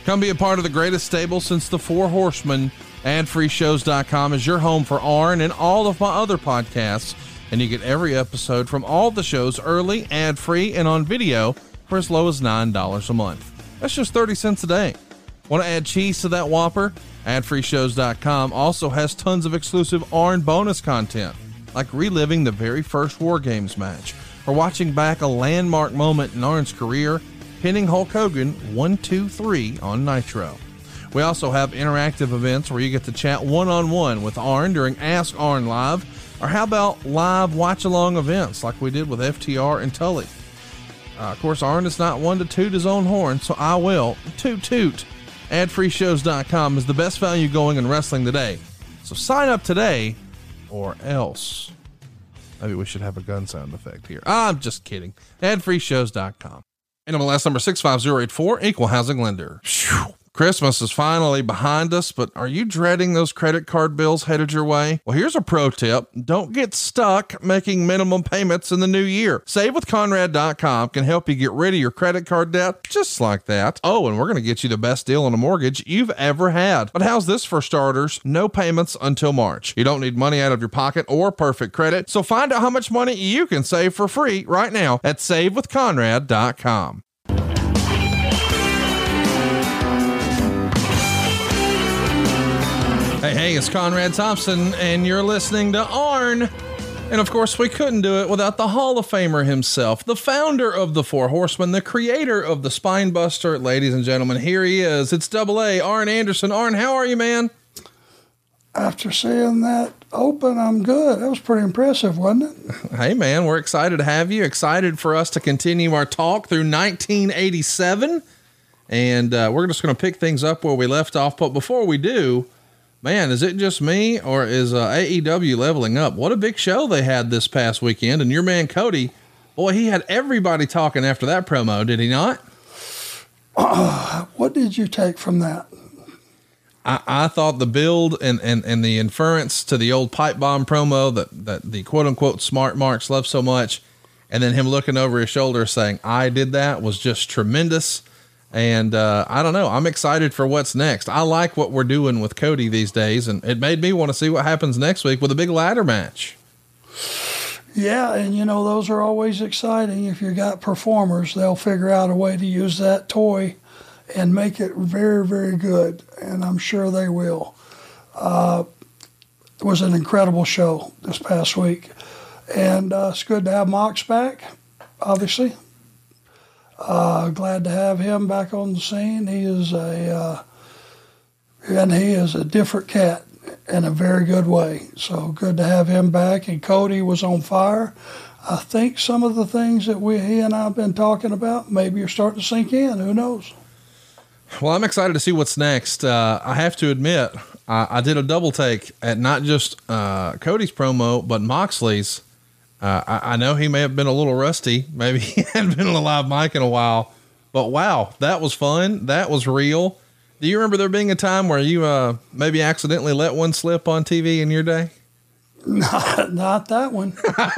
Come be a part of the greatest stable since the Four Horsemen. AdFreeShows.com is your home for Arn and all of my other podcasts, and you get every episode from all the shows early, ad-free, and on video for as low as $9 a month. That's just 30 cents a day. Want to add cheese to that Whopper? AdFreeShows.com also has tons of exclusive Arn bonus content, like reliving the very first War Games match, or watching back a landmark moment in Arn's career, pinning Hulk Hogan 1-2-3 on Nitro. We also have interactive events where you get to chat one-on-one with Arn during Ask Arn Live, or how about live watch-along events like we did with FTR and Tully. Of course, Arn is not one to toot his own horn, so I will. Toot toot. AdFreeShows.com is the best value going in wrestling today. So sign up today, or else. Maybe we should have a gun sound effect here. I'm just kidding. AdFreeShows.com. NMLS number 65084, Equal Housing Lender. Whew. Christmas is finally behind us, but are you dreading those credit card bills headed your way? Well, here's a pro tip. Don't get stuck making minimum payments in the new year. SaveWithConrad.com can help you get rid of your credit card debt just like that. Oh, and we're going to get you the best deal on a mortgage you've ever had. But how's this for starters? No payments until March. You don't need money out of your pocket or perfect credit, so find out how much money you can save for free right now at SaveWithConrad.com. Hey, it's Conrad Thompson, and you're listening to Arn. And of course, we couldn't do it without the Hall of Famer himself, the founder of the Four Horsemen, the creator of the Spine Buster. Ladies and gentlemen, here he is. It's Double A, Arn Anderson. Arn, how are you, man? After seeing that open, I'm good. That was pretty impressive, wasn't it? Hey, man, we're excited to have you. Excited for us to continue our talk through 1987. And we're just going to pick things up where we left off. But before we do, man, is it just me, or is AEW leveling up? What a big show they had this past weekend. And your man, Cody, boy, he had everybody talking after that promo, did he not? What did you take from that? I thought the build and the inference to the old pipe bomb promo that the quote unquote smart marks love so much, and then him looking over his shoulder saying, I did that, was just tremendous. And I don't know. I'm excited for what's next. I like what we're doing with Cody these days, and it made me want to see what happens next week with a big ladder match. Yeah, and you know, those are always exciting. If you got performers, they'll figure out a way to use that toy and make it very, very good, and I'm sure they will. It was an incredible show this past week, and it's good to have Mox back, obviously. Glad to have him back on the scene. He is a different cat in a very good way. So good to have him back. And Cody was on fire. I think some of the things that he and I have been talking about, maybe you're starting to sink in. Who knows? Well, I'm excited to see what's next. I have to admit, I did a double take at not just Cody's promo, but Moxley's. I know he may have been a little rusty. Maybe he hadn't been on a live mic in a while, but wow, that was fun. That was real. Do you remember there being a time where you maybe accidentally let one slip on TV in your day? Not that one.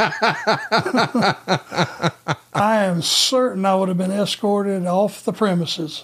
I am certain I would have been escorted off the premises.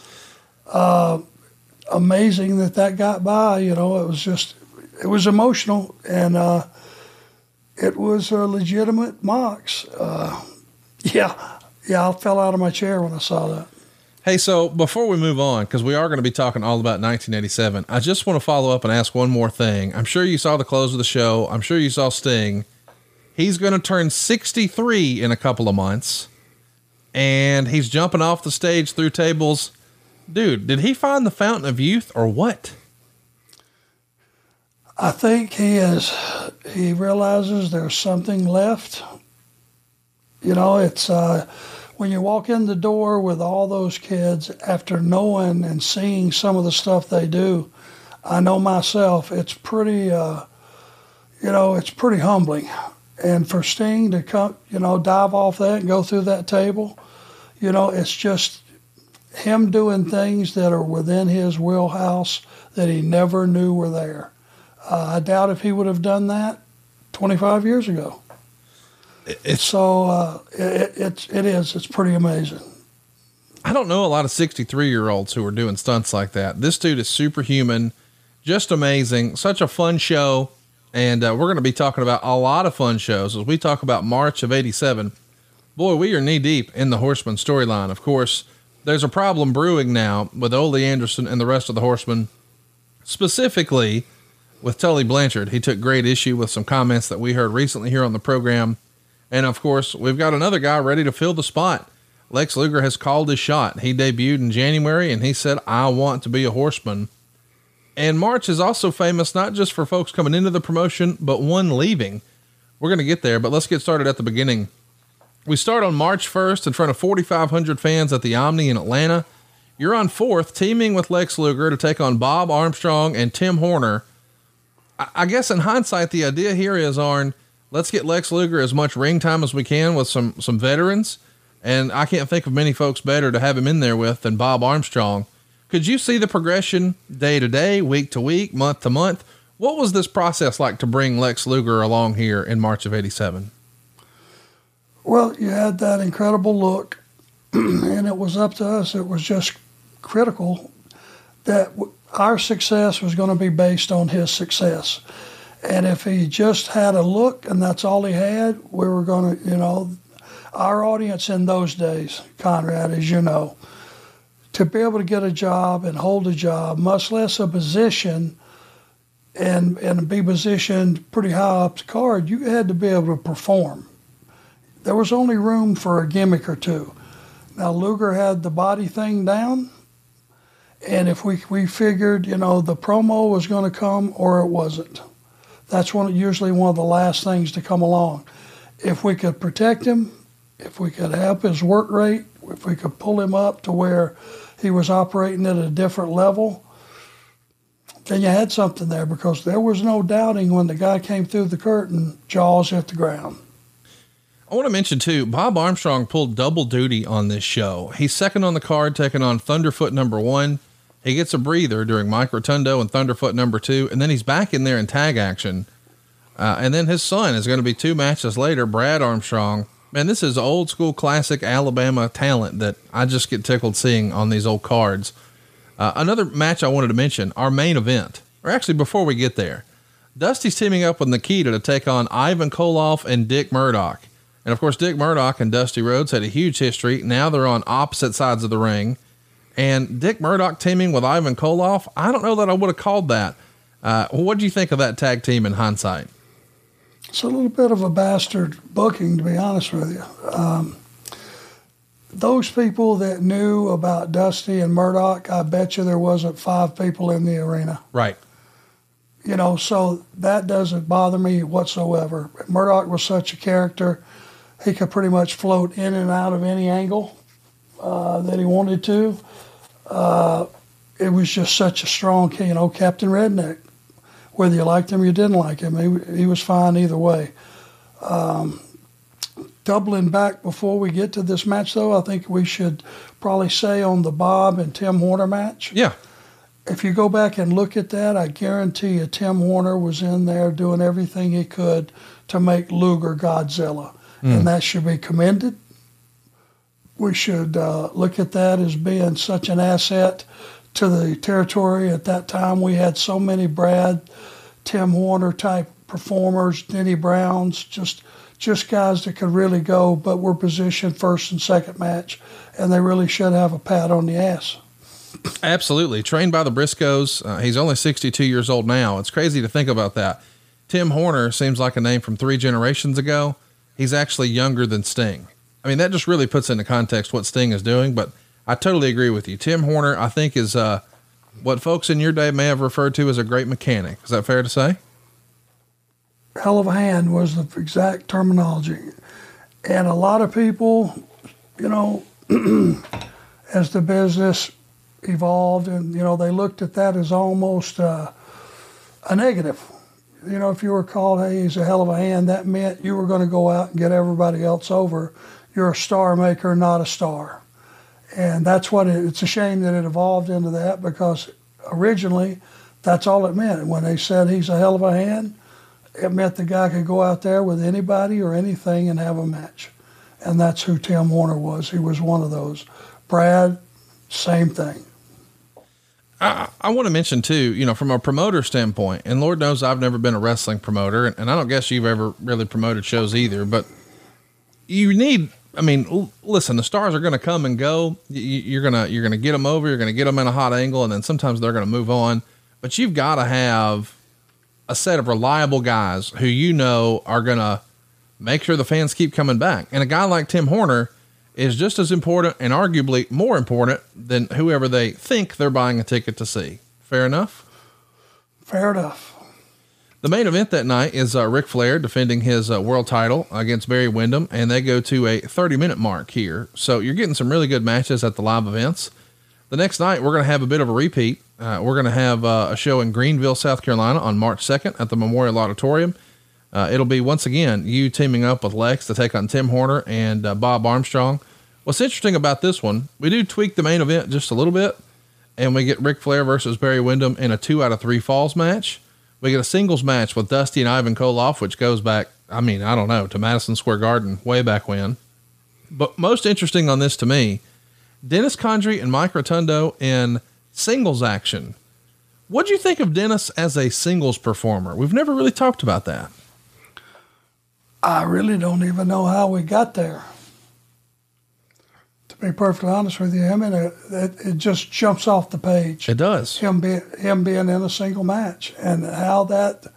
Amazing that got by. You know, it was emotional, and it was a legitimate Mox. Yeah, I fell out of my chair when I saw that. Hey, so before we move on, because we are going to be talking all about 1987, I just want to follow up and ask one more thing. I'm sure you saw the close of the show. I'm sure you saw Sting. He's going to turn 63 in a couple of months, and he's jumping off the stage through tables. Dude, did he find the fountain of youth or what? I think he realizes there's something left. You know, it's when you walk in the door with all those kids after knowing and seeing some of the stuff they do, I know myself, it's pretty, it's pretty humbling. And for Sting to come, dive off that and go through that table, it's just him doing things that are within his wheelhouse that he never knew were there. I doubt if he would have done that 25 years ago. It's pretty amazing. I don't know a lot of 63-year-olds who are doing stunts like that. This dude is superhuman, just amazing, such a fun show. And we're going to be talking about a lot of fun shows as we talk about March of 87. Boy, we are knee deep in the Horseman storyline. Of course, there's a problem brewing now with Ole Anderson and the rest of the Horsemen, specifically with Tully Blanchard. He took great issue with some comments that we heard recently here on the program. And of course, we've got another guy ready to fill the spot. Lex Luger has called his shot. He debuted in January and he said, I want to be a Horseman. And March is also famous, not just for folks coming into the promotion, but one leaving. We're going to get there, but let's get started at the beginning. We start on March 1st in front of 4,500 fans at the Omni in Atlanta. You're on 4th, teaming with Lex Luger to take on Bob Armstrong and Tim Horner. I guess in hindsight, the idea here is, Arn, let's get Lex Luger as much ring time as we can with some veterans. And I can't think of many folks better to have him in there with than Bob Armstrong. Could you see the progression day to day, week to week, month to month? What was this process like to bring Lex Luger along here in March of 87? Well, you had that incredible look, and it was up to us. It was just critical that our success was going to be based on his success. And if he just had a look and that's all he had, we were going to, our audience in those days, Conrad, as you know, to be able to get a job and hold a job, much less a position, and be positioned pretty high up the card, you had to be able to perform. There was only room for a gimmick or two. Now, Luger had the body thing down, and if we figured, the promo was going to come or it wasn't. That's usually one of the last things to come along. If we could protect him, if we could help his work rate, if we could pull him up to where he was operating at a different level, then you had something there, because there was no doubting when the guy came through the curtain, jaws hit the ground. I want to mention too, Bob Armstrong pulled double duty on this show. He's second on the card, taking on Thunderfoot number 1. He gets a breather during Mike Rotundo and Thunderfoot number 2, and then he's back in there in tag action. And then his son is going to be 2 matches later, Brad Armstrong. Man, this is old school classic Alabama talent that I just get tickled seeing on these old cards. Another match I wanted to mention, our main event, or actually before we get there, Dusty's teaming up with Nikita to take on Ivan Koloff and Dick Murdoch. And of course, Dick Murdoch and Dusty Rhodes had a huge history. Now they're on opposite sides of the ring. And Dick Murdoch teaming with Ivan Koloff, I don't know that I would have called that. What do you think of that tag team in hindsight? It's a little bit of a bastard booking, to be honest with you. Those people that knew about Dusty and Murdoch, I bet you there wasn't 5 people in the arena. Right. So that doesn't bother me whatsoever. Murdoch was such a character. He could pretty much float in and out of any angle that he wanted to. It was just such a strong, Captain Redneck. Whether you liked him or you didn't like him, he was fine either way. Doubling back before we get to this match, though, I think we should probably say on the Bob and Tim Horner match. Yeah. If you go back and look at that, I guarantee you Tim Horner was in there doing everything he could to make Luger Godzilla. And that should be commended. We should look at that as being such an asset to the territory. At that time, we had so many Brad, Tim Horner type performers, Denny Browns, just guys that could really go, but were positioned first and second match, and they really should have a pat on the ass. Absolutely. Trained by the Briscoes. He's only 62 years old now. It's crazy to think about that. Tim Horner seems like a name from 3 generations ago. He's actually younger than Sting. I mean, that just really puts into context what Sting is doing, but I totally agree with you. Tim Horner, I think, is what folks in your day may have referred to as a great mechanic. Is that fair to say? Hell of a hand was the exact terminology. And a lot of people, as the business evolved and, they looked at that as almost a negative. If you were called, hey, he's a hell of a hand, that meant you were going to go out and get everybody else over. You're a star maker, not a star. And that's what it's a shame that it evolved into that, because originally that's all it meant. When they said he's a hell of a hand, it meant the guy could go out there with anybody or anything and have a match. And that's who Tim Horner was. He was one of those. Brad, same thing. I want to mention too, from a promoter standpoint, and Lord knows I've never been a wrestling promoter, and I don't guess you've ever really promoted shows either, but you need, listen, the stars are going to come and go. You're going to get them over, you're going to get them in a hot angle, and then sometimes they're going to move on, but you've got to have a set of reliable guys who, are going to make sure the fans keep coming back. And a guy like Tim Horner is just as important and arguably more important than whoever they think they're buying a ticket to see. Fair enough? Fair enough. The main event that night is Ric Flair defending his world title against Barry Windham, and they go to a 30-minute mark here. So you're getting some really good matches at the live events. The next night, we're going to have a bit of a repeat. We're going to have a show in Greenville, South Carolina on March 2nd at the Memorial Auditorium. It'll be, once again, you teaming up with Lex to take on Tim Horner and Bob Armstrong. What's interesting about this one, we do tweak the main event just a little bit, and we get Ric Flair versus Barry Windham in a 2 out of 3 falls match. We get a singles match with Dusty and Ivan Koloff, which goes back, I don't know, to Madison Square Garden way back when. But most interesting on this to me, Dennis Condrey and Mike Rotundo in singles action. What'd you think of Dennis as a singles performer? We've never really talked about that. I really don't even know how we got there. To be perfectly honest with you, it just jumps off the page. It does. Him being in a single match, and how that,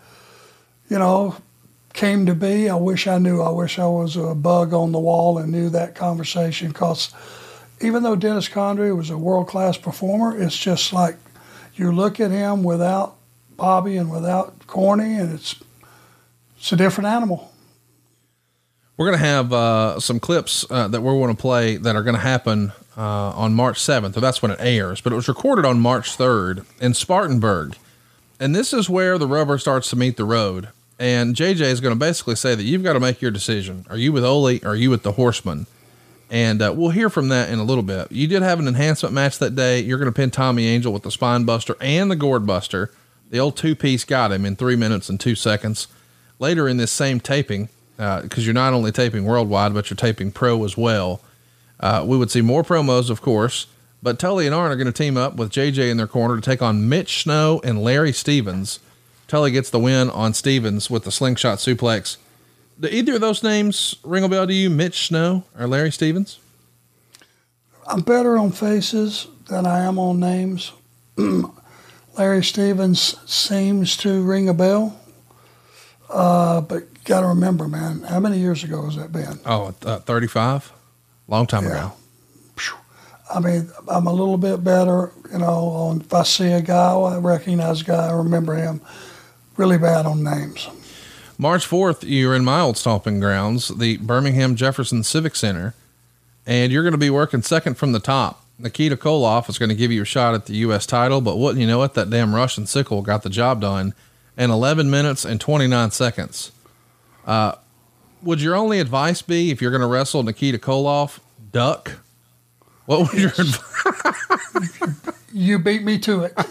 came to be. I wish I knew. I wish I was a bug on the wall and knew that conversation, because even though Dennis Condrey was a world-class performer, it's just like you look at him without Bobby and without Corny, and it's a different animal. We're going to have some clips that we're going to play that are going to happen on March 7th. So that's when it airs, but it was recorded on March 3rd in Spartanburg. And this is where the rubber starts to meet the road. And JJ is going to basically say that you've got to make your decision. Are you with Ole or are you with the Horseman? And we'll hear from that in a little bit. You did have an enhancement match that day. You're going to pin Tommy Angel with the Spine Buster and the Gourd Buster. The old 2-piece got him in 3 minutes and 2 seconds. Later in this same taping, because you're not only taping worldwide, but you're taping pro as well. We would see more promos, of course, but Tully and Arn are going to team up with JJ in their corner to take on Mitch Snow and Larry Stevens. Tully gets the win on Stevens with the slingshot suplex. Do either of those names ring a bell to you, Mitch Snow or Larry Stevens? I'm better on faces than I am on names. Larry Stevens seems to ring a bell. But you got to remember, man, how many years ago has that been? 35? Long time ago. I'm a little bit better, on if I see a guy, I recognize a guy, I remember him. Really bad on names. March 4th, you're in my old stomping grounds, the Birmingham Jefferson Civic Center, and you're going to be working second from the top. Nikita Koloff is going to give you a shot at the U.S. title, but wouldn't you know it, that damn Russian sickle got the job done in 11 minutes and 29 seconds. Would your only advice be, if you're going to wrestle Nikita Koloff, duck? What would your advice? You beat me to it.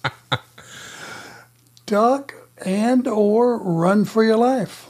Duck and or run for your life.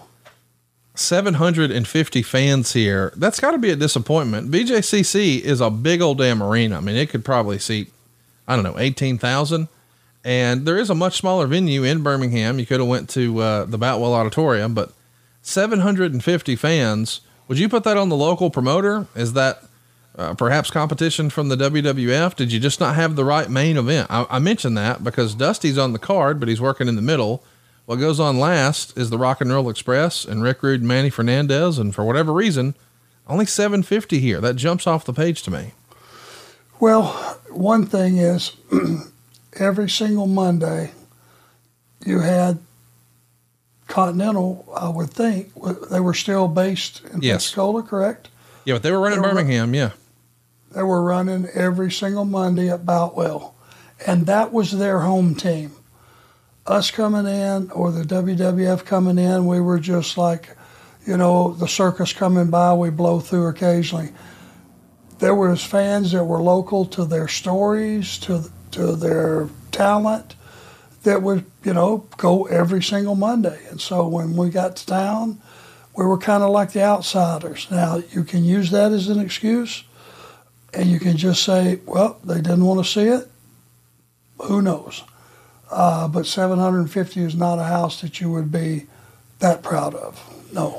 750 fans here. That's got to be a disappointment. BJCC is a big old damn arena. It could probably seat, 18,000. And there is a much smaller venue in Birmingham. You could have went to the Boutwell Auditorium, but 750 fans. Would you put that on the local promoter? Is that perhaps competition from the WWF? Did you just not have the right main event? I mentioned that because Dusty's on the card, but he's working in the middle. What goes on last is the Rock and Roll Express and Rick Rude and Manny Fernandez. And for whatever reason, only 750 here. That jumps off the page to me. Well, one thing is every single Monday you had Continental, I would think they were still based in Pensacola, correct? Yeah, but they were running Birmingham. Yeah. They were running every single Monday at Boutwell, and that was their home team. Us coming in or the WWF coming in, we were just like, the circus coming by, we blow through occasionally. There was fans that were local to their stories, to their talent, that would, go every single Monday. And so when we got to town, we were kind of like the outsiders. Now, you can use that as an excuse, and you can just say, well, they didn't want to see it. Who knows? But 750 is not a house that you would be that proud of. No.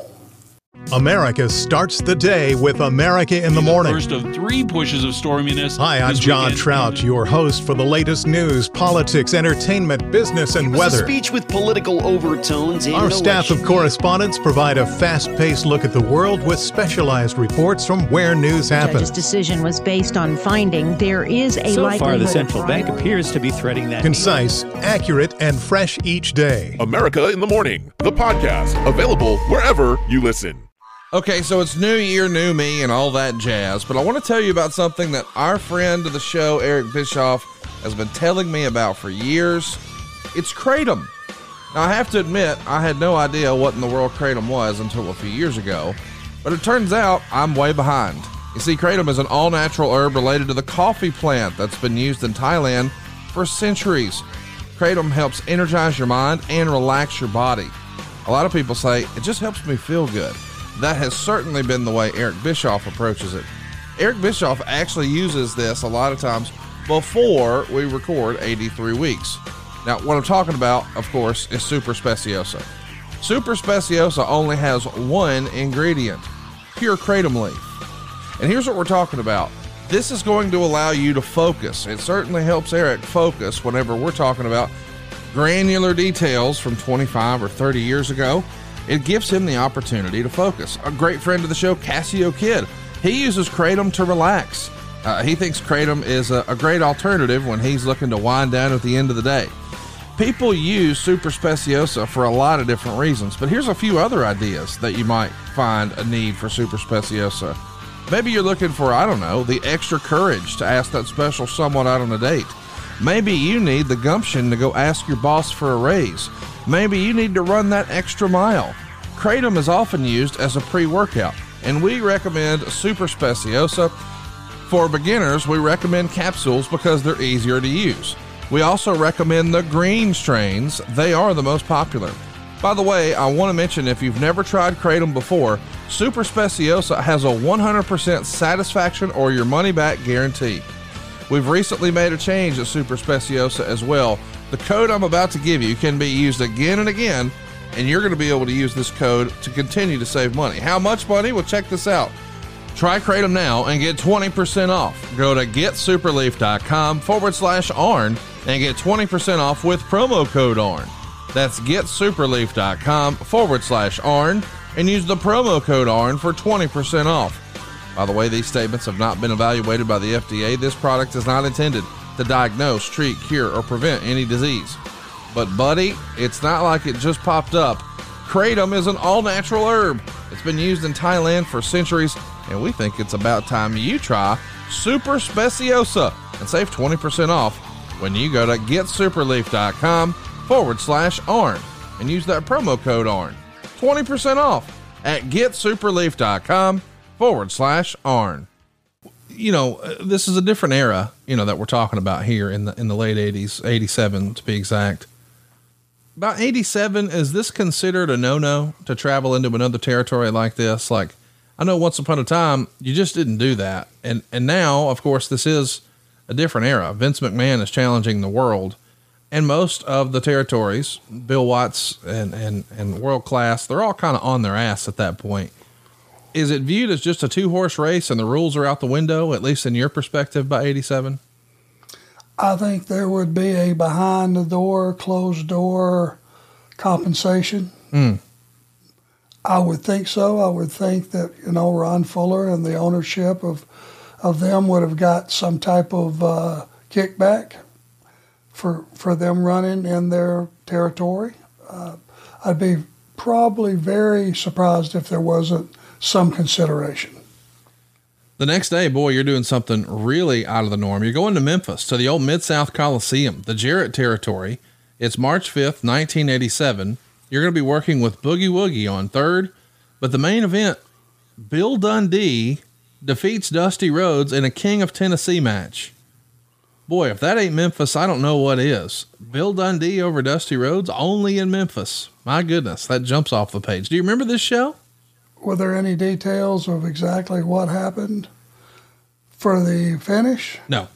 America starts the day with America in the Morning. First of 3 pushes of storminess. Hi, I'm John Trout, your host for the latest news, politics, entertainment, business, and weather. A speech with political overtones. Our staff of correspondents provide a fast-paced look at the world with specialized reports from where news happens. The judge's decision was based on finding there is a likelihood. So far, the central bank appears to be threading that. Concise, accurate, and fresh each day. America in the Morning, the podcast, available wherever you listen. Okay, so it's new year, new me, and all that jazz, but I want to tell you about something that our friend of the show, Eric Bischoff, has been telling me about for years. It's Kratom. Now, I have to admit, I had no idea what in the world Kratom was until a few years ago, but it turns out I'm way behind. You see, Kratom is an all-natural herb related to the coffee plant that's been used in Thailand for centuries. Kratom helps energize your mind and relax your body. A lot of people say, it just helps me feel good. That has certainly been the way Eric Bischoff approaches it. Eric Bischoff actually uses this a lot of times before we record 83 weeks. Now, what I'm talking about, of course, is Super Speciosa. Super Speciosa only has one ingredient, pure kratom leaf. And here's what we're talking about. This is going to allow you to focus. It certainly helps Eric focus whenever we're talking about granular details from 25 or 30 years ago. It gives him the opportunity to focus. A great friend of the show, Cassio Kid, he uses Kratom to relax. He thinks Kratom is a great alternative when he's looking to wind down at the end of the day. People use Super Speciosa for a lot of different reasons, but here's a few other ideas that you might find a need for Super Speciosa. Maybe you're looking for, I don't know, the extra courage to ask that special someone out on a date. Maybe you need the gumption to go ask your boss for a raise. Maybe you need to run that extra mile. Kratom is often used as a pre-workout, and we recommend Super Speciosa. For beginners, we recommend capsules because they're easier to use. We also recommend the green strains. They are the most popular. By the way, I want to mention, if you've never tried Kratom before, Super Speciosa has a 100% satisfaction or your money back guarantee. We've recently made a change at Super Speciosa as well. The code I'm about to give you can be used again and again, and you're going to be able to use this code to continue to save money. How much money? Well, check this out. Try Kratom now and get 20% off. Go to getsuperleaf.com/ARN and get 20% off with promo code ARN. That's getsuperleaf.com/ARN and use the promo code ARN for 20% off. By the way, these statements have not been evaluated by the FDA. This product is not intended to diagnose, treat, cure, or prevent any disease. But buddy, it's not like it just popped up. Kratom is an all-natural herb. It's been used in Thailand for centuries, and we think it's about time you try Super Speciosa and save 20% off when you go to getsuperleaf.com/ARN and use that promo code ARN. 20% off at getsuperleaf.com/ARN. You know, this is a different era, that we're talking about here in the late 80s, 87 to be exact. About 87, is this considered a no-no to travel into another territory like this? Like, I know once upon a time, you just didn't do that. And now, of course, this is a different era. Vince McMahon is challenging the world. And most of the territories, Bill Watts and World Class, they're all kind of on their ass at that point. Is it viewed as just a 2-horse race and the rules are out the window, at least in your perspective, by 87? I think there would be a behind the door, closed door compensation. I would think so. I would think that, Ron Fuller and the ownership of them would have got some type of kickback for them running in their territory. I'd be probably very surprised if there wasn't some consideration. The next day, boy, you're doing something really out of the norm. You're going to Memphis, to the old Mid-South Coliseum, the Jarrett territory. It's March 5th, 1987. You're going to be working with Boogie Woogie on third, but the main event, Bill Dundee defeats Dusty Rhodes in a King of Tennessee match. Boy, if that ain't Memphis, I don't know what is. Bill Dundee over Dusty Rhodes, only in Memphis. My goodness, that jumps off the page. Do you remember this show? Were there any details of exactly what happened? For the finish? No.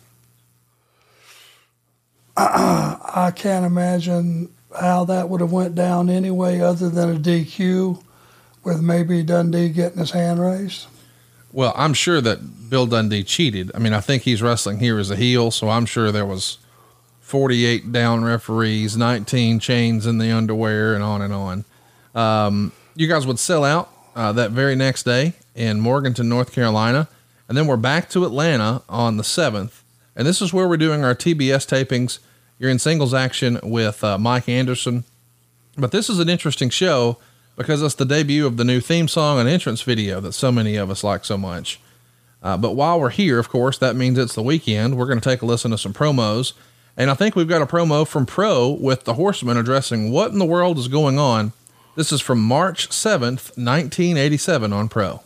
I can't imagine how that would have went down anyway other than a DQ with maybe Dundee getting his hand raised. Well, I'm sure that Bill Dundee cheated. I mean, I think he's wrestling here as a heel, so I'm sure there was 48 down referees, 19 chains in the underwear, and on and on. You guys would sell out that very next day in Morganton, North Carolina, and then we're back to Atlanta on the 7th. And this is where we're doing our TBS tapings. You're in singles action with Mike Anderson. But this is an interesting show because it's the debut of the new theme song and entrance video that so many of us like so much. But while we're here, of course, that means it's the weekend. We're going to take a listen to some promos. And I think we've got a promo from Pro with the Horsemen addressing what in the world is going on. This is from March 7th, 1987 on Pro.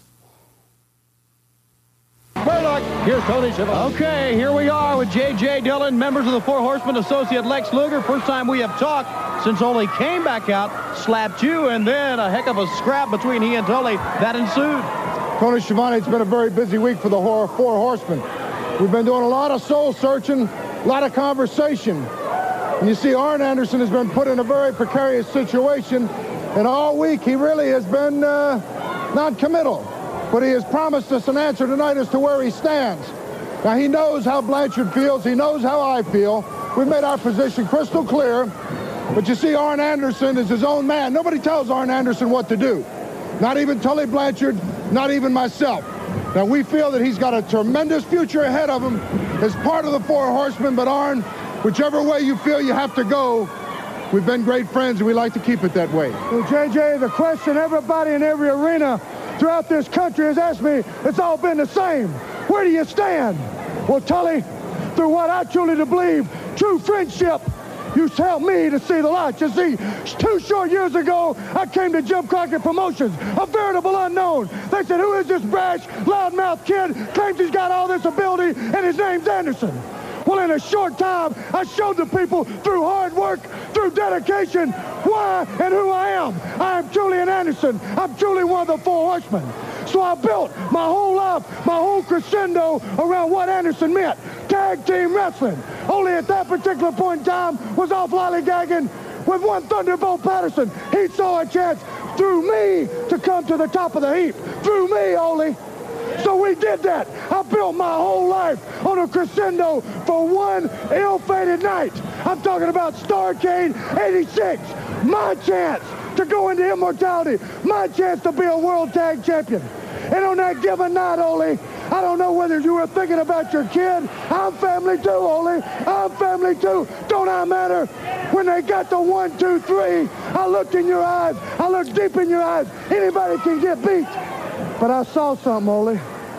Here's Tony Schiavone. Okay, here we are with J.J. Dillon, members of the Four Horsemen, associate Lex Luger. First time we have talked since Ole came back out, slapped you, and then a heck of a scrap between he and Tully that ensued. Tony Schiavone, it's been a very busy week for the Four Horsemen. We've been doing a lot of soul searching, a lot of conversation. And you see Arn Anderson has been put in a very precarious situation, and all week he really has been non-committal. But he has promised us an answer tonight as to where he stands. Now, he knows how Blanchard feels. He knows how I feel. We've made our position crystal clear. But you see, Arn Anderson is his own man. Nobody tells Arn Anderson what to do. Not even Tully Blanchard, not even myself. Now, we feel that he's got a tremendous future ahead of him as part of the Four Horsemen. But Arn, whichever way you feel you have to go, we've been great friends, and we like to keep it that way. Well, JJ, the question everybody in every arena throughout this country has asked me, it's all been the same. Where do you stand? Well, Tully, through what I truly believe, true friendship, you helped me to see the light. You see, 2 short years ago, I came to Jim Crockett Promotions, a veritable unknown. They said, who is this brash, loudmouth kid, claims he's got all this ability, and his name's Anderson. Well, in a short time, I showed the people through hard work, through dedication, why and who I am. I am truly an Anderson. I'm truly one of the Four Horsemen. So I built my whole life, my whole crescendo around what Anderson meant. Tag team wrestling. Only at that particular point in time was off lollygagging with one Thunderbolt Patterson. He saw a chance through me to come to the top of the heap. Through me, Ole. So we did that. I built my whole life on a crescendo for one ill-fated night. I'm talking about Starrcade 86. My chance to go into immortality. My chance to be a world tag champion. And on that given night, Ole, I don't know whether you were thinking about your kid. I'm family too, Ole. I'm family too. Don't I matter? When they got to 1, 2, 3, I looked in your eyes. I looked deep in your eyes. Anybody can get beat. But I saw something, Ole.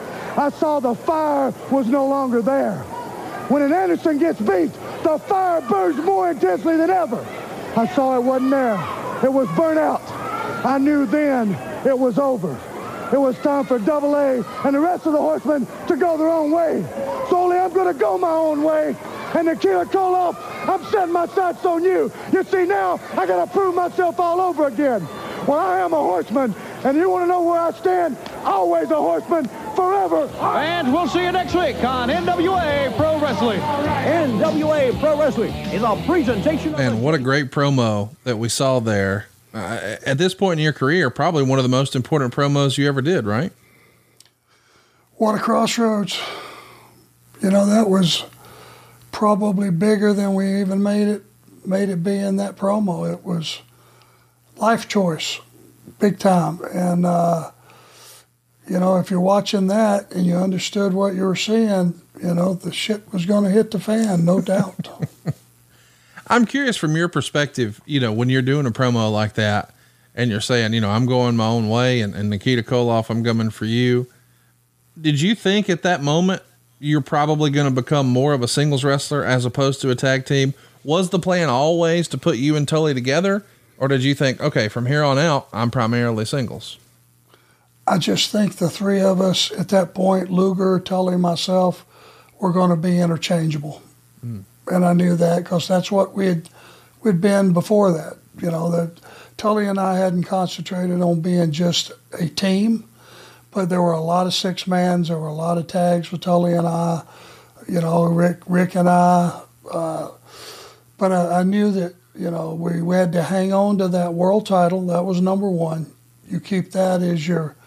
I saw the fire was no longer there. When an Anderson gets beat, the fire burns more intensely than ever. I saw it wasn't there. It was burnt out. I knew then it was over. It was time for Double A and the rest of the Horsemen to go their own way. So, Ole, I'm going to go my own way. And Nikita Koloff, I'm setting my sights on you. You see, now I got to prove myself all over again. Well, I am a Horseman. And you want to know where I stand? Always a Horseman, forever. And we'll see you next week on NWA Pro Wrestling. NWA Pro Wrestling is a presentation. And what a great promo that we saw there. At this point in your career, probably one of the most important promos you ever did, right? What a crossroads. You know, that was probably bigger than we even made it be in that promo. It was life choice. Big time. And, you know, if you're watching that and you understood what you were seeing, you know, the shit was going to hit the fan, no doubt. I'm curious from your perspective, you know, when you're doing a promo like that and you're saying, you know, I'm going my own way and Nikita Koloff, I'm coming for you. Did you think at that moment you're probably going to become more of a singles wrestler as opposed to a tag team? Was the plan always to put you and Tully together? Or did you think, okay, from here on out, I'm primarily singles? I just think the three of us at that point, Luger, Tully, myself, were going to be interchangeable. And I knew that because that's what we'd been before that. You know, that Tully and I hadn't concentrated on being just a team, but there were a lot of 6-mans. There were a lot of tags with Tully and I, Rick and I. But I knew that, we had to hang on to that world title. That was number one. You keep that as your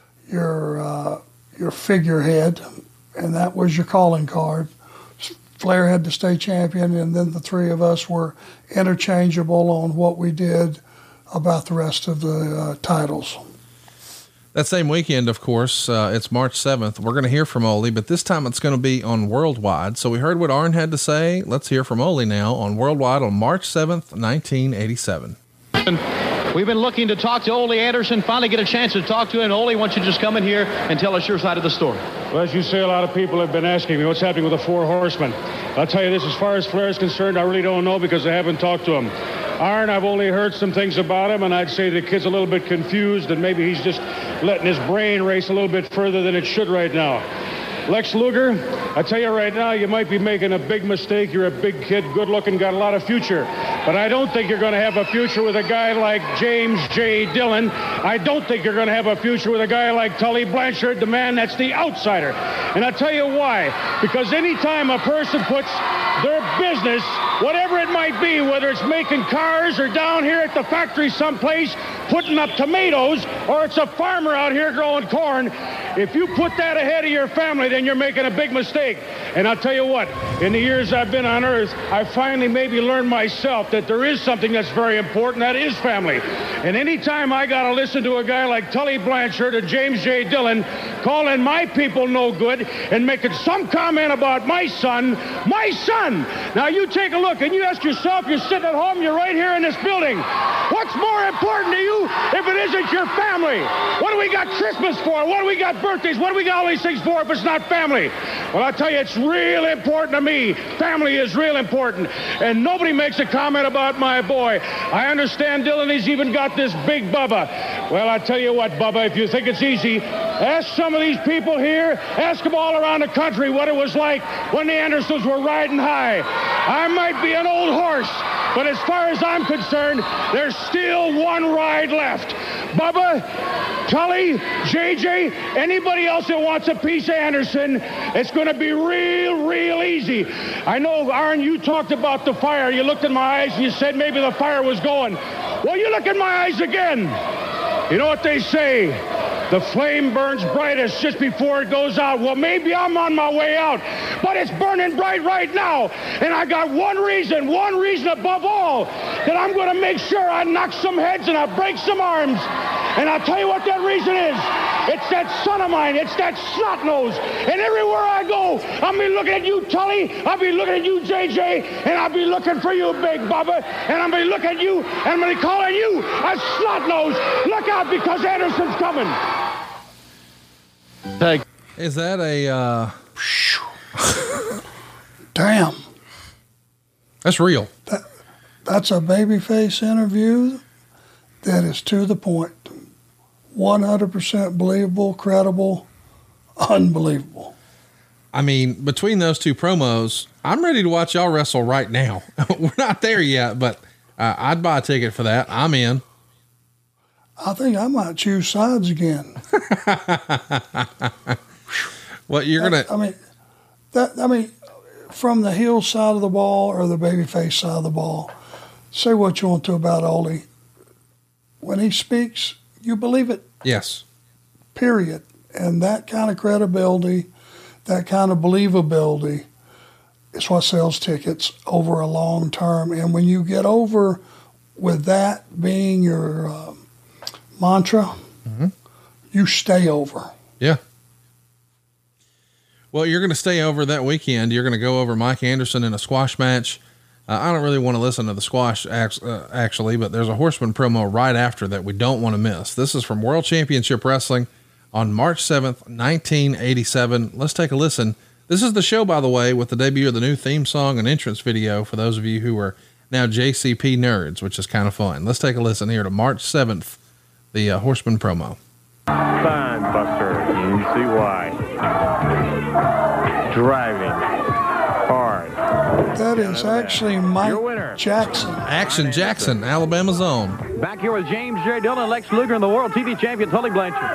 figurehead, and that was your calling card. Flair had to stay champion, and then the three of us were interchangeable on what we did about the rest of the titles. That same weekend, of course, it's March 7th. We're going to hear from Ole, but this time it's going to be on Worldwide. So we heard what Arn had to say. Let's hear from Ole now on Worldwide on March 7th, 1987. We've been looking to talk to Ole Anderson, finally get a chance to talk to him. Ole, why don't you just come in here and tell us your side of the story? Well, as you say, a lot of people have been asking me what's happening with the Four Horsemen. I'll tell you this, as far as Flair is concerned, I really don't know because I haven't talked to him. Arn, I've only heard some things about him, and I'd say the kid's a little bit confused, and maybe he's just letting his brain race a little bit further than it should right now. Lex Luger, I tell you right now, you might be making a big mistake. You're a big kid, good looking, got a lot of future. But I don't think you're going to have a future with a guy like James J. Dillon. I don't think you're going to have a future with a guy like Tully Blanchard, the man that's the outsider. And I'll tell you why. Because anytime a person puts their business, whatever it might be, whether it's making cars or down here at the factory someplace putting up tomatoes, or it's a farmer out here growing corn, if you put that ahead of your family, then you're making a big mistake. And I'll tell you what, in the years I've been on Earth, I finally maybe learned myself that there is something that's very important, that is family. And anytime I got to listen to a guy like Tully Blanchard or James J. Dillon calling my people no good and making some comment about my son. Now you take a look and you ask yourself, you're sitting at home, you're right here in this building. What's more important to you if it isn't your family? What do we got Christmas for? What do we got birthdays? What do we got all these things for if it's not family? Well, I'll tell you, it's real important to me. Family is real important. And nobody makes a comment about my boy. I understand Dillon, he's even got this big Bubba. Well, I tell you what, Bubba, if you think it's easy, ask some of these people here, ask them all around the country what it was like when the Andersons were riding high. I might be an old horse, but as far as I'm concerned, there's still one ride left. Bubba, Tully, JJ, anybody else that wants a piece of Anderson, it's going to be real easy. I know, Arn, you talked about the fire. You looked in my eyes and you said maybe the fire was going. Well, you look in my eyes again. You know what they say? The flame burns brightest just before it goes out. Well, maybe I'm on my way out, but it's burning bright right now. And I got one reason above all, that I'm going to make sure I knock some heads and I break some arms. And I'll tell you what that reason is. It's that son of mine. It's that snot nose. And everywhere I go, I'll be looking at you, Tully. I'll be looking at you, JJ. And I'll be looking for you, Big Bubba. And I'm going to be looking at you, and I'm going to be calling you a snot nose. Look out, because Anderson's coming. Hey. Is that a, Damn. That's real. That's a babyface interview that is to the point. 100% believable, credible, unbelievable. I mean, between those two promos, I'm ready to watch y'all wrestle right now. We're not there yet, but I'd buy a ticket for that. I'm in. I think I might choose sides again. What you're going to... I mean, from the heel side of the ball or the babyface side of the ball, say what you want to about Ole. When he speaks, you believe it. Yes. Period. And that kind of credibility, that kind of believability is what sells tickets over a long term. And when you get over with that being your mantra, you stay over. Yeah. Well, you're going to stay over that weekend. You're going to go over Mike Anderson in a squash match. I don't really want to listen to the squash actually, but there's a Horseman promo right after that we don't want to miss. This is from World Championship Wrestling on March 7th, 1987. Let's take a listen. This is the show, by the way, with the debut of the new theme song and entrance video for those of you who are now JCP nerds, which is kind of fun. Let's take a listen here to March 7th, the Horseman promo. Fine, Buster. You see why. Driving hard. That is actually Mike Jackson. Action Jackson, Alabama's own. Back here with James J. Dillon, Lex Luger, and the World TV Champion, Tully Blanchard.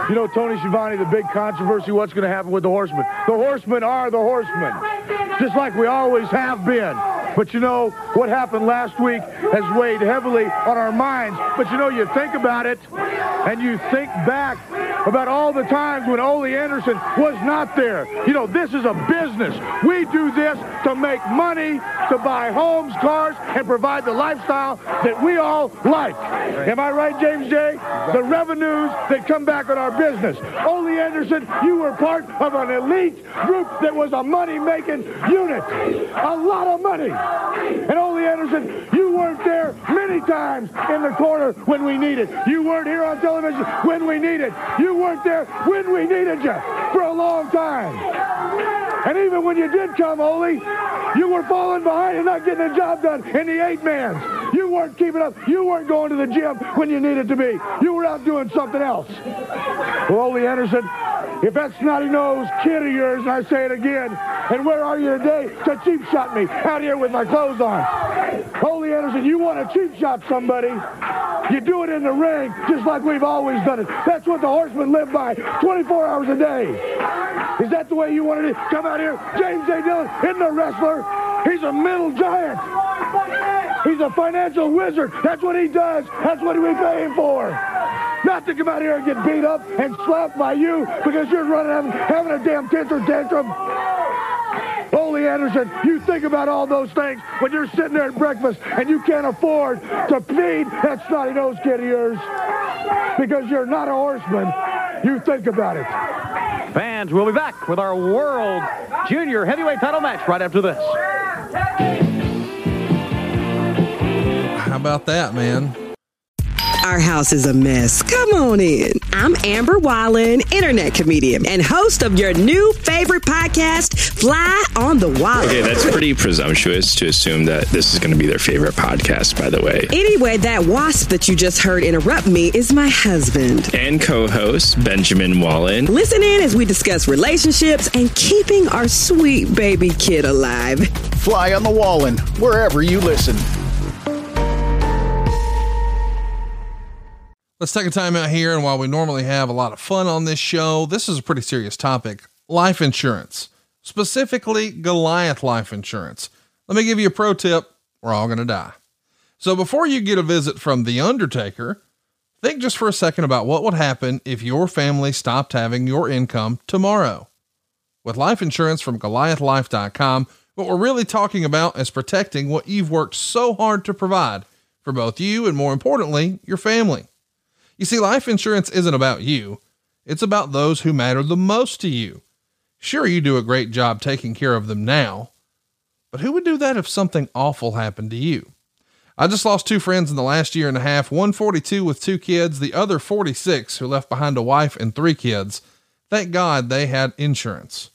You know, Tony Schiavone, the big controversy, what's going to happen with the Horsemen? The Horsemen are the Horsemen, just like we always have been. But you know, what happened last week has weighed heavily on our minds. But you know, you think about it, and you think back about all the times when Ole Anderson was not there. You know, this is a business. We do this to make money, to buy homes, cars, and provide the lifestyle that we all like. Am I right, James J? The revenues that come back on our business. Ole Anderson, you were part of an elite group that was a money-making unit. A lot of money. And Ole Anderson, you weren't there many times in the corner when we needed. You weren't here on television when we needed. You weren't there when we needed you for a long time. And even when you did come, Ole, you were falling behind and not getting the job done in the 8-mans. You weren't keeping up. You weren't going to the gym when you needed to be. You were out doing something else. Well, Ole Anderson, if that snotty-nosed kid of yours, and I say it again, and where are you today to cheap shot me out here with my clothes on? Ole Anderson, you want to cheap shot somebody, you do it in the ring just like we've always done it. That's what the Horsemen live by 24 hours a day. Is that the way you wanted to come out here? James A. Dillon isn't a wrestler. He's a middle giant. He's a financial wizard. That's what he does. That's what we pay him for. Not to come out here and get beat up and slapped by you because you're running having a damn tantrum. Ole Anderson, you think about all those things when you're sitting there at breakfast and you can't afford to feed that snotty-nosed kid of yours because you're not a horseman. You think about it. Fans, we'll be back with our World Junior Heavyweight title match right after this. How about that, man? Our house is a mess. Come on in. I'm Amber Wallen, internet comedian and host of your new favorite podcast, Fly on the Wall. Okay, that's pretty presumptuous to assume that this is going to be their favorite podcast, by the way. Anyway, that wasp that you just heard interrupt me is my husband. And co-host, Benjamin Wallen. Listen in as we discuss relationships and keeping our sweet baby kid alive. Fly on the Wallen, wherever you listen. Let's take a time out here. And while we normally have a lot of fun on this show, this is a pretty serious topic. Life insurance, specifically Goliath life insurance. Let me give you a pro tip. We're all going to die. So before you get a visit from the Undertaker, think just for a second about what would happen if your family stopped having your income tomorrow. With life insurance from GoliathLife.com, what we're really talking about is protecting what you've worked so hard to provide for both you and, more importantly, your family. You see, life insurance isn't about you. It's about those who matter the most to you. Sure, you do a great job taking care of them now, but who would do that if something awful happened to you? I just lost 2 friends in the last year and a half, one 42 with 2 kids, the other 46 who left behind a wife and 3 kids. Thank God they had insurance.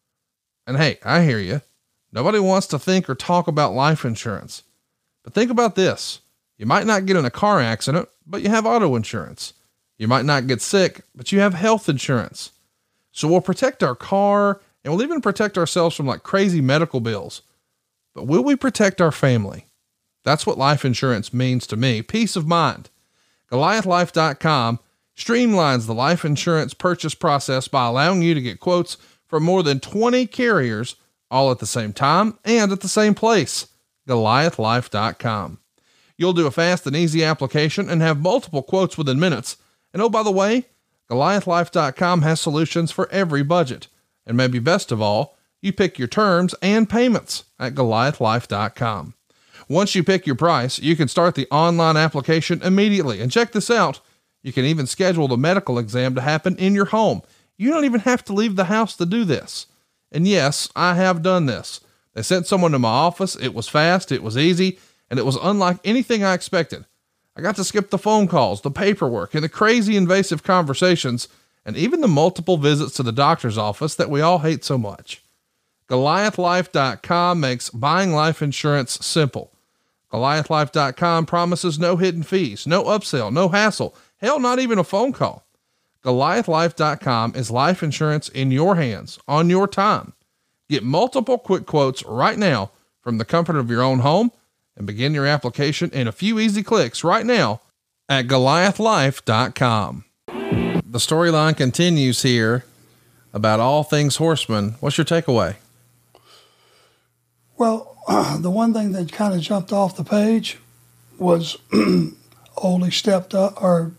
And hey, I hear you. Nobody wants to think or talk about life insurance, but think about this. You might not get in a car accident, but you have auto insurance. You might not get sick, but you have health insurance. So we'll protect our car and we'll even protect ourselves from like crazy medical bills. But will we protect our family? That's what life insurance means to me. Peace of mind. GoliathLife.com streamlines the life insurance purchase process by allowing you to get quotes from more than 20 carriers all at the same time and at the same place. GoliathLife.com. You'll do a fast and easy application and have multiple quotes within minutes. And oh, by the way, GoliathLife.com has solutions for every budget. And maybe best of all, you pick your terms and payments at GoliathLife.com. Once you pick your price, you can start the online application immediately. And check this out. You can even schedule the medical exam to happen in your home. You don't even have to leave the house to do this. And yes, I have done this. They sent someone to my office. It was fast. It was easy. And it was unlike anything I expected. I got to skip the phone calls, the paperwork, and the crazy invasive conversations, and even the multiple visits to the doctor's office that we all hate so much. GoliathLife.com makes buying life insurance simple. GoliathLife.com promises no hidden fees, no upsell, no hassle, hell, not even a phone call. GoliathLife.com is life insurance in your hands, on your time. Get multiple quick quotes right now from the comfort of your own home, and begin your application in a few easy clicks right now at GoliathLife.com. the storyline continues here about all things Horseman. What's your takeaway? Well, the one thing that kind of jumped off the page was Tully stepped up,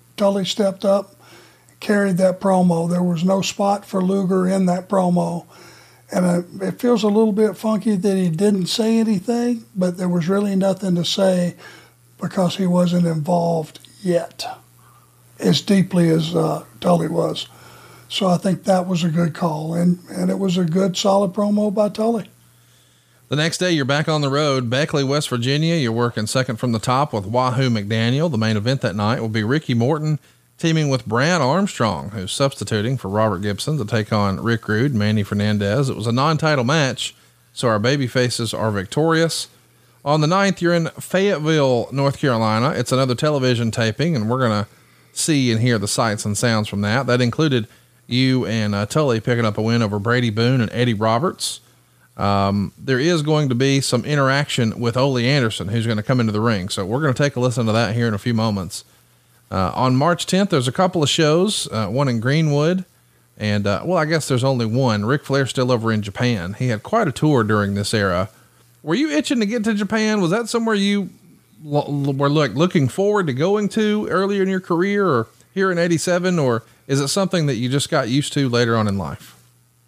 carried that promo. There was no spot for Luger in that promo. And it feels a little bit funky that he didn't say anything, but there was really nothing to say because he wasn't involved yet as deeply as Tully was. So I think that was a good call, and it was a good, solid promo by Tully. The next day, you're back on the road, Beckley, West Virginia. You're working second from the top with Wahoo McDaniel. The main event that night will be Ricky Morton teaming with Brad Armstrong, who's substituting for Robert Gibson to take on Rick Rude and Manny Fernandez. It was a non-title match, so our baby faces are victorious. On the 9th, you're in Fayetteville, North Carolina. It's another television taping, and we're going to see and hear the sights and sounds from that. That included you and Tully picking up a win over Brady Boone and Eddie Roberts. There is going to be some interaction with Ole Anderson, who's going to come into the ring. So we're going to take a listen to that here in a few moments. On March 10th, there's a couple of shows, one in Greenwood, and, well, I guess there's only one. Ric Flair's still over in Japan. He had quite a tour during this era. Were you itching to get to Japan? Was that somewhere you were looking forward to going to earlier in your career or here in 87, or is it something that you just got used to later on in life?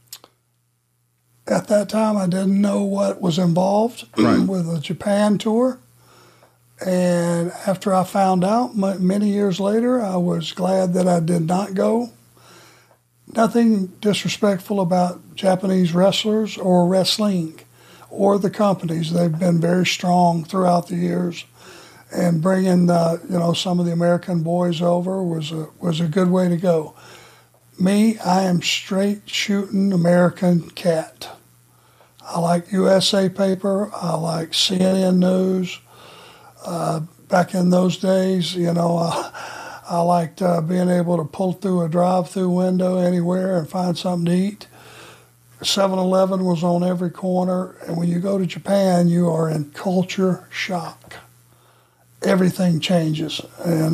At that time, I didn't know what was involved with the Japan tour. And after I found out many years later, I was glad that I did not go. Nothing disrespectful about Japanese wrestlers or wrestling or the companies. They've been very strong throughout the years. And bringing some of the American boys over was a good way to go. Me, I am straight shooting American cat. I like USA Paper. I like CNN News. Back in those days, I liked being able to pull through a drive-through window anywhere and find something to eat. 7-Eleven was on every corner, and when you go to Japan, you are in culture shock. Everything changes, and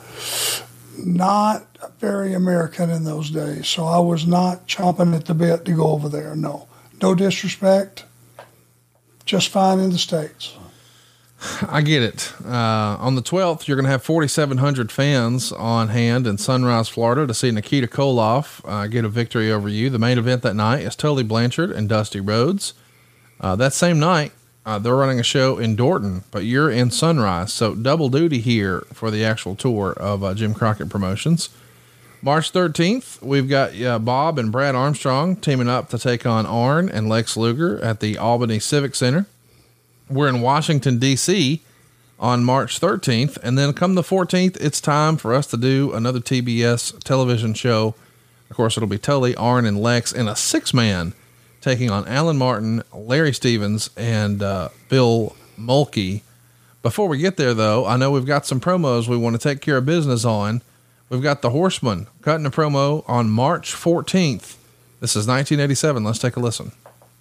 not very American in those days, so I was not chomping at the bit to go over there, no. No disrespect, just fine in the States. I get it. On the 12th, you're going to have 4,700 fans on hand in Sunrise, Florida to see Nikita Koloff get a victory over you. The main event that night is Tully Blanchard and Dusty Rhodes. That same night, they're running a show in Dorton, but you're in Sunrise. So double duty here for the actual tour of Jim Crockett Promotions. March 13th, we've got Bob and Brad Armstrong teaming up to take on Arn and Lex Luger at the Albany Civic Center. We're in Washington, D.C. on March 13th. And then come the 14th, it's time for us to do another TBS television show. Of course, it'll be Tully, Arn, and Lex in a 6-man taking on Alan Martin, Larry Stevens, and Bill Mulkey. Before we get there, though, I know we've got some promos we want to take care of business on. We've got the Horseman cutting a promo on March 14th. This is 1987. Let's take a listen.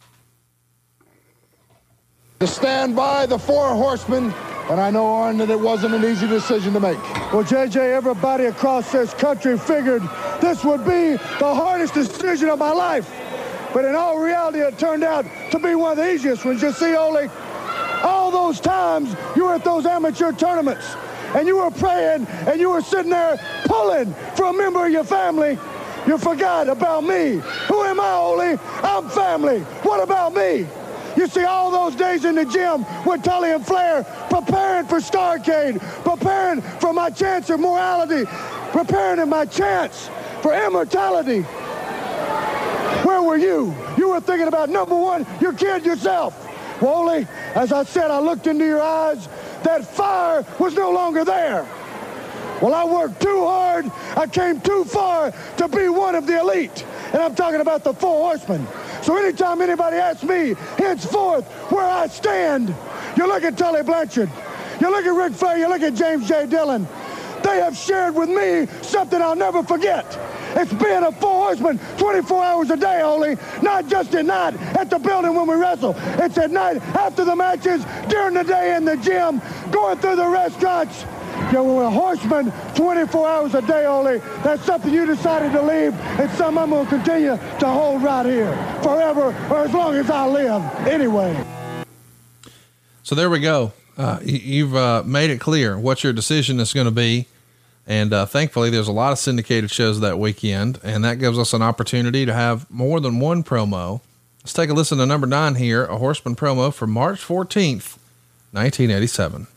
To stand by the Four Horsemen, and I know, Arn, that it wasn't an easy decision to make. Well, JJ, everybody across this country figured this would be the hardest decision of my life. But in all reality, it turned out to be one of the easiest ones. You see, Ole, all those times you were at those amateur tournaments, and you were praying, and you were sitting there pulling for a member of your family, you forgot about me. Who am I, Ole? I'm family. What about me? You see, all those days in the gym with Tully and Flair, preparing for Starrcade, preparing for my chance of morality, preparing in my chance for immortality. Where were you? You were thinking about, number one, your kid yourself. Well, Ole, as I said, I looked into your eyes. That fire was no longer there. Well, I worked too hard. I came too far to be one of the elite. And I'm talking about the Four Horsemen. So anytime anybody asks me, henceforth, where I stand, you look at Tully Blanchard, you look at Ric Flair, you look at James J. Dillon. They have shared with me something I'll never forget. It's being a Four Horseman 24 hours a day, Ole. Not just at night at the building when we wrestle. It's at night after the matches, during the day in the gym, going through the restaurants, You know, a horseman 24 hours a day, Ole, that's something you decided to leave, and something I'm going to continue to hold right here forever, or as long as I live anyway. So there we go. You've made it clear what your decision is going to be. And thankfully, there's a lot of syndicated shows that weekend, and that gives us an opportunity to have more than one promo. Let's take a listen to number 9 here, a Horseman promo for March 14th, 1987.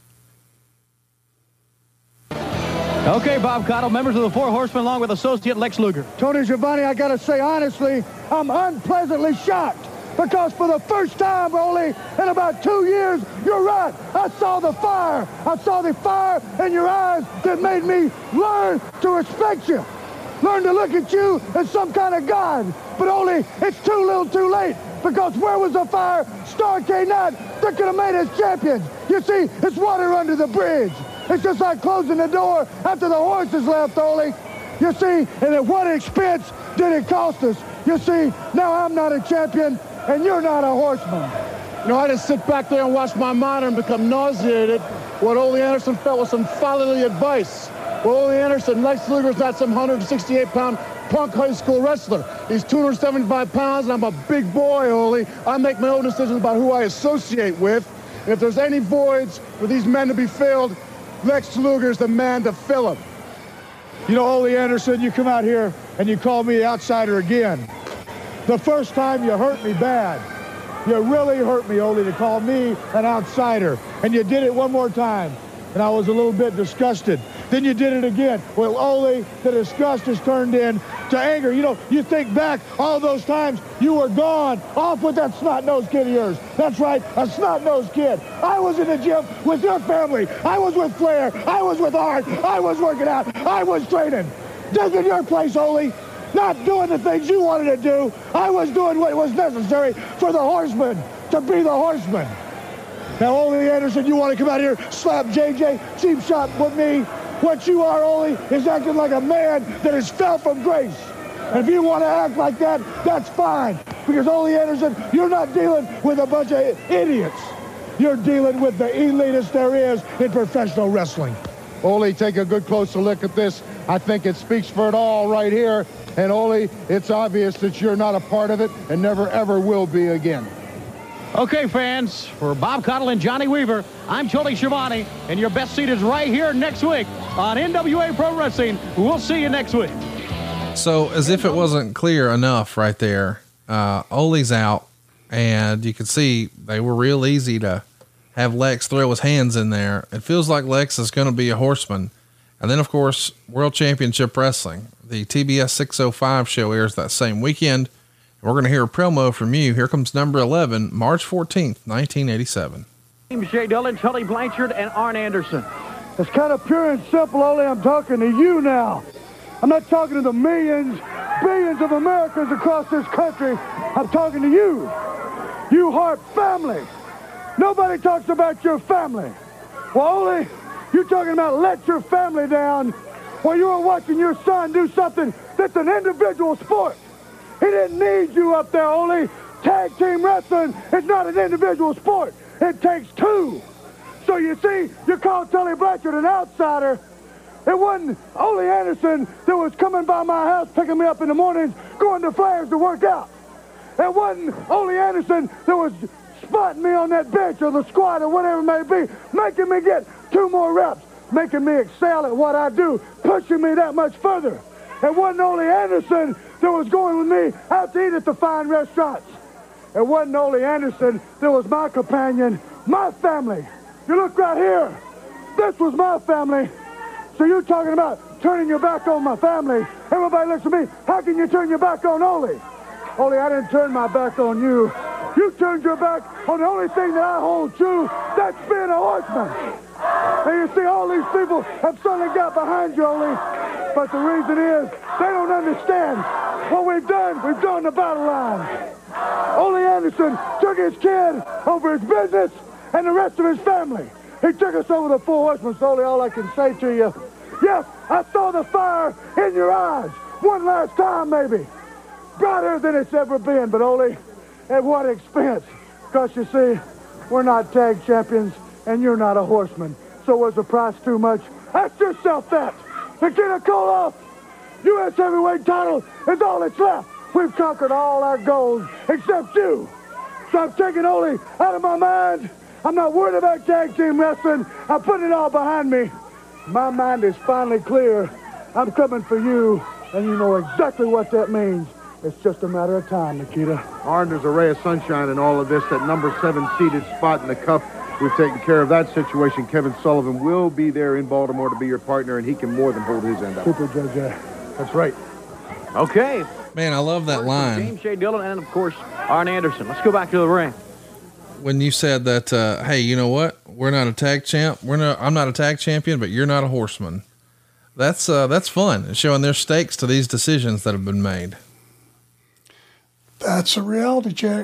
Okay, Bob Caudle, members of the Four Horsemen, along with associate Lex Luger. Tony Schiavone, I got to say honestly, I'm unpleasantly shocked. Because for the first time, Ole, in about 2 years, you're right. I saw the fire. I saw the fire in your eyes that made me learn to respect you. Learn to look at you as some kind of god. But Ole, it's too little too late. Because where was the fire? Starrcade night that could have made us champions. You see, it's water under the bridge. It's just like closing the door after the horses left, Ole. You see, and at what expense did it cost us? You see, now I'm not a champion. And you're not a horseman. You know, I just sit back there and watch my monitor and become nauseated what Ole Anderson felt was some fatherly advice. Well, Ole Anderson, Lex Luger's not some 168-pound punk high school wrestler. He's 275 pounds, and I'm a big boy, Ole. I make my own decisions about who I associate with. And if there's any voids for these men to be filled, Lex Luger's the man to fill them. You know, Ole Anderson, you come out here and you call me outsider again. The first time you hurt me bad. You really hurt me, Ole, to call me an outsider. And you did it one more time, and I was a little bit disgusted. Then you did it again. Well, Ole, the disgust has turned into anger. You know, you think back all those times you were gone, off with that snot-nosed kid of yours. That's right, a snot-nosed kid. I was in the gym with your family. I was with Flair. I was with Art. I was working out. I was training. Taking your place, Ole. Not doing the things you wanted to do. I was doing what was necessary for the Horseman to be the Horseman. Now, Ole Anderson, you want to come out here, slap JJ, cheap shot with me? What you are, Ole, is acting like a man that has fell from grace. And if you want to act like that, that's fine. Because, Ole Anderson, you're not dealing with a bunch of idiots. You're dealing with the elitist there is in professional wrestling. Ole, take a good closer look at this. I think it speaks for it all right here. And Ole, it's obvious that you're not a part of it and never, ever will be again. Okay, fans, for Bob Caudle and Johnny Weaver, I'm Tony Schiavone, and your best seat is right here next week on NWA Pro Wrestling. We'll see you next week. So, as if it wasn't clear enough right there, Ole's out, and you can see they were real easy to have Lex throw his hands in there. It feels like Lex is going to be a horseman. And then, of course, World Championship Wrestling. The TBS 605 show airs that same weekend. We're going to hear a promo from you. Here comes number 11, March 14th, 1987. James J. Dillon, Tully Blanchard, and Arn Anderson. It's kind of pure and simple, Ole. I'm talking to you now. I'm not talking to the millions, billions of Americans across this country. I'm talking to you. You Hart family. Nobody talks about your family. Well, Ole, you're talking about let your family down while you were watching your son do something that's an individual sport. He didn't need you up there, Ole. Tag team wrestling is not an individual sport. It takes two. So you see, you call Tully Blanchard an outsider. It wasn't Ole Anderson that was coming by my house, picking me up in the mornings, going to Flair's to work out. It wasn't Ole Anderson that was spotting me on that bench or the squat or whatever it may be, making me get 2 more reps, making me excel at what I do, pushing me that much further. It wasn't Ole Anderson that was going with me out to eat at the fine restaurants. It wasn't Ole Anderson that was my companion, my family. You look right here. This was my family. So you're talking about turning your back on my family. Everybody looks at me. How can you turn your back on Ole? Ole, I didn't turn my back on you. You turned your back on the only thing that I hold true, that's being a horseman. And you see, all these people have suddenly got behind you, Ole. But the reason is, they don't understand what we've done the battle line. Ole Anderson took his kid over his business and the rest of his family. He took us over the Four Horsemen, so Ole, all I can say to you, yes, I saw the fire in your eyes. One last time, maybe. Brighter than it's ever been, but Ole, at what expense? Because you see, we're not tag champions, and you're not a horseman. So was the price too much? Ask yourself that. Nikita Koloff, U.S. heavyweight title is all that's left. We've conquered all our goals except you. So I'm taking Ole out of my mind. I'm not worried about tag team wrestling. I'm putting it all behind me. My mind is finally clear. I'm coming for you, and you know exactly what that means. It's just a matter of time, Nikita. Arn, there's a ray of sunshine in all of this. That number 7 seated spot in the cup, we've taken care of that situation. Kevin Sullivan will be there in Baltimore to be your partner, and he can more than hold his end up. Super, JJ. That's right. Okay. Man, I love that line. James J. Dillon and, of course, Arn Anderson. Let's go back to the ring. When you said that, hey, you know what? We're not a tag champ. I'm not a tag champion, but you're not a horseman. That's fun. It's showing their stakes to these decisions that have been made. That's a reality check.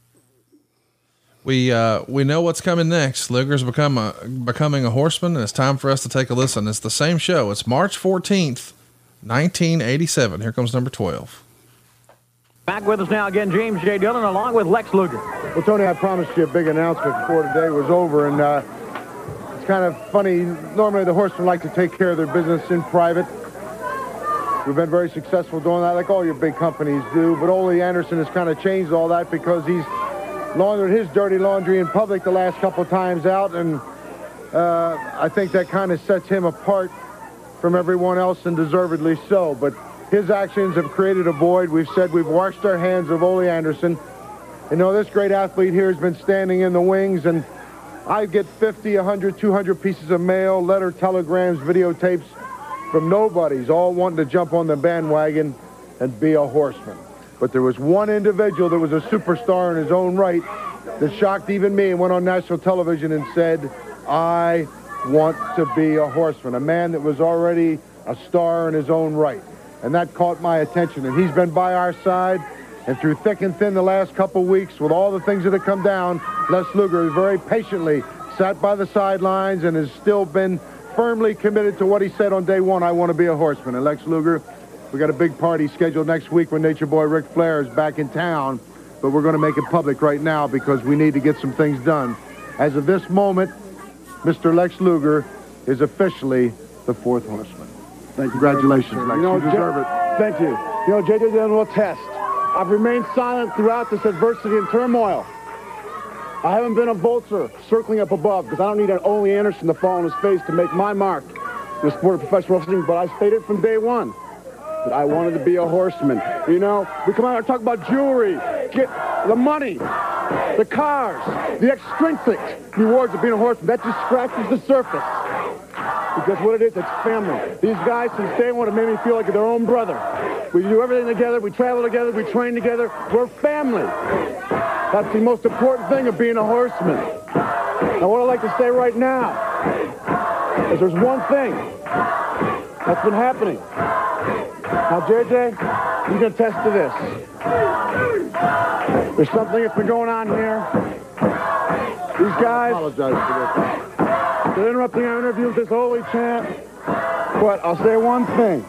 We know what's coming next. Luger's becoming a horseman, and it's time for us to take a listen. It's the same show. It's March 14th, 1987. Here comes number 12. Back with us now again, James J. Dillon, along with Lex Luger. Well, Tony, I promised you a big announcement before today was over, and it's kind of funny. Normally, the horsemen like to take care of their business in private. We've been very successful doing that, like all your big companies do, but Ole Anderson has kind of changed all that because he's laundered his dirty laundry in public the last couple times out, and I think that kind of sets him apart from everyone else, and deservedly so. But his actions have created a void. We've said we've washed our hands of Ole Anderson. You know, this great athlete here has been standing in the wings, and I get 50, 100, 200 pieces of mail, letter, telegrams, videotapes from nobodies, all wanting to jump on the bandwagon and be a horseman. But there was one individual that was a superstar in his own right that shocked even me and went on national television and said, I want to be a horseman, a man that was already a star in his own right. And that caught my attention, and he's been by our side, and through thick and thin the last couple weeks, with all the things that have come down, Les Luger has very patiently sat by the sidelines and has still been firmly committed to what he said on day one, I want to be a horseman. And Lex Luger, we got a big party scheduled next week when Nature Boy Ric Flair is back in town, but we're going to make it public right now because we need to get some things done. As of this moment, Mr. Lex Luger is officially the 4th horseman. Thank you. Congratulations, Lex. You deserve it. Thank you. You know, J.J. Dillon will attest. I've remained silent throughout this adversity and turmoil. I haven't been a vulture circling up above because I don't need an Ole Anderson to fall on his face to make my mark in the sport of professional wrestling, but I stated from day one that I wanted to be a horseman. You know, we come out and talk about jewelry, get the money, the cars, the extrinsic rewards of being a horseman. That just scratches the surface. Because what it is, it's family. These guys since day one have made me feel like their own brother. We do everything together, we travel together, we train together. We're family. That's the most important thing of being a horseman. Now what I'd like to say right now is there's one thing that's been happening. Now, JJ, you can attest to this. There's something that's been going on here. These guys, I apologize for this. they're interrupting our interview with this holy chant. But I'll say one thing.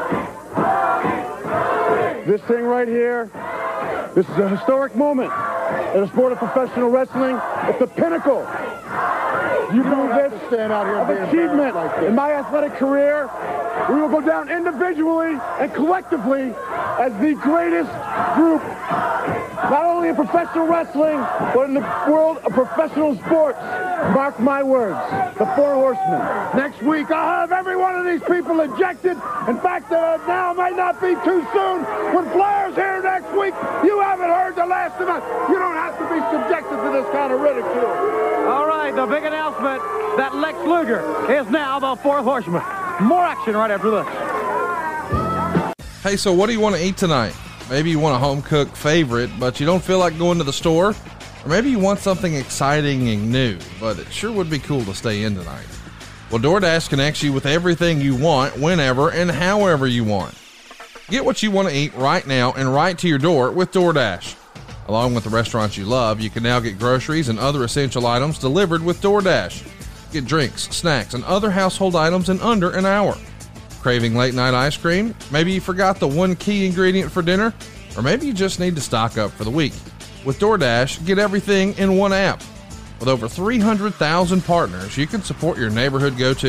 This thing right here, this is a historic moment in the sport of professional wrestling. It's the pinnacle. You know this stand out here of achievement in my athletic career. We will go down individually and collectively as the greatest group, not only in professional wrestling, but in the world of professional sports. Mark my words, the 4 horsemen. Next week, I'll have every one of these people ejected. In fact, now might not be too soon. When Flair's here next week, you haven't heard the last of it. You don't have to be subjected to this kind of ridicule. All right, the big announcement that Lex Luger is now the 4th horseman. More action right after this. Hey, so what do you want to eat tonight? Maybe you want a home-cooked favorite, but you don't feel like going to the store? Or maybe you want something exciting and new, but it sure would be cool to stay in tonight. Well, DoorDash connects you with everything you want, whenever and however you want. Get what you want to eat right now and right to your door with DoorDash. Along with the restaurants you love, you can now get groceries and other essential items delivered with DoorDash. Get drinks, snacks, and other household items in under an hour. Craving late night ice cream? Maybe you forgot the one key ingredient for dinner? Or maybe you just need to stock up for the week. With DoorDash, get everything in one app. With over 300,000 partners, you can support your neighborhood go-tos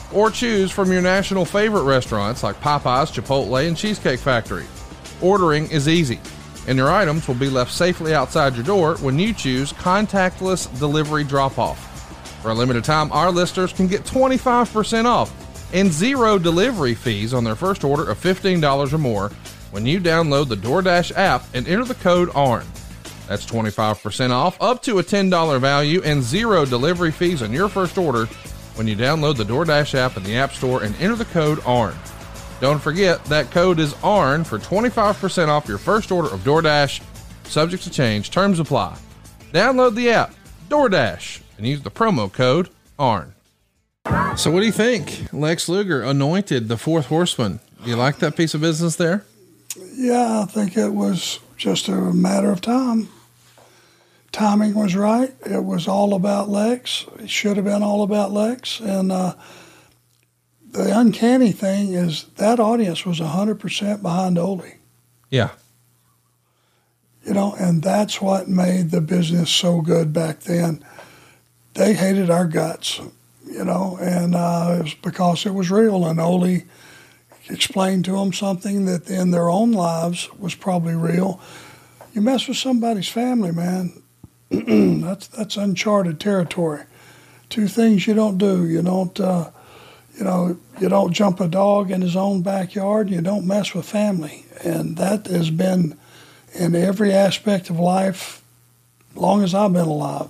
or choose from your national favorite restaurants like Popeyes, Chipotle, and Cheesecake Factory. Ordering is easy, and your items will be left safely outside your door when you choose contactless delivery drop-off. For a limited time, our listeners can get 25% off and 0 delivery fees on their first order of $15 or more when you download the DoorDash app and enter the code ARN. That's 25% off, up to a $10 value, and 0 delivery fees on your first order when you download the DoorDash app in the App Store and enter the code ARN. Don't forget, that code is ARN for 25% off your first order of DoorDash. Subject to change. Terms apply. Download the app, DoorDash, and use the promo code ARN. So what do you think? Lex Luger anointed the fourth horseman. Do you like that piece of business there? Yeah, I think it was just a matter of time. Timing was right. It was all about Lex. It should have been all about Lex. And the uncanny thing is that audience was 100% behind Ole. Yeah. You know, and that's what made the business so good back then. They hated our guts, you know, and it was because it was real. And Ole explained to them something that in their own lives was probably real. You mess with somebody's family, man, that's uncharted territory. Two things you don't do. You don't, you don't jump a dog in his own backyard, and you don't mess with family. And that has been in every aspect of life long as I've been alive.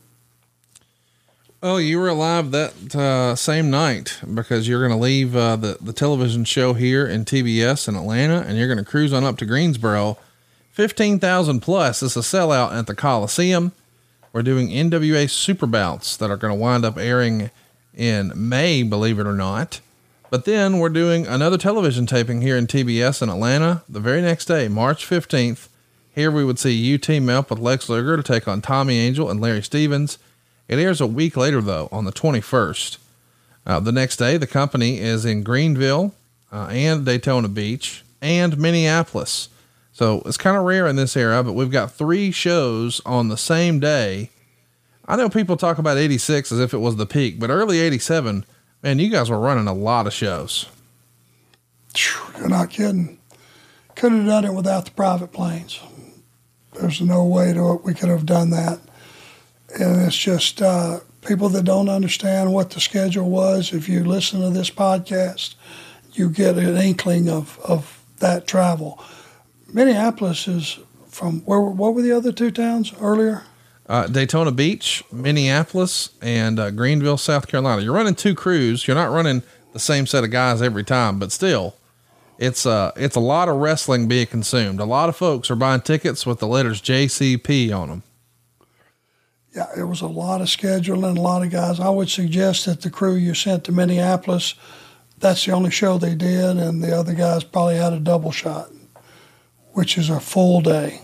Oh, you were alive that same night because you're going to leave the television show here in TBS in Atlanta, and you're going to cruise on up to Greensboro. 15,000 plus. It's a sellout at the Coliseum. We're doing NWA Super Bouts that are going to wind up airing in May, believe it or not. But then we're doing another television taping here in TBS in Atlanta the very next day, March 15th. Here we would see you team up with Lex Luger to take on Tommy Angel and Larry Stevens. It airs a week later, though, on the 21st. The next day, the company is in Greenville and Daytona Beach and Minneapolis. So it's kind of rare in this era, but we've got 3 shows on the same day. I know people talk about 86 as if it was the peak, but early 87, man, you guys were running a lot of shows. You're not kidding. Couldn't have done it without the private planes. There's no way we could have done that. And it's just people that don't understand what the schedule was. If you listen to this podcast, you get an inkling of that travel. Minneapolis is from what were the other 2 towns earlier? Daytona Beach, Minneapolis, and Greenville, South Carolina. You're running 2 crews. You're not running the same set of guys every time, but still, it's a lot of wrestling being consumed. A lot of folks are buying tickets with the letters JCP on them. Yeah, it was a lot of scheduling, a lot of guys. I would suggest that the crew you sent to Minneapolis, that's the only show they did, and the other guys probably had a double shot, which is a full day.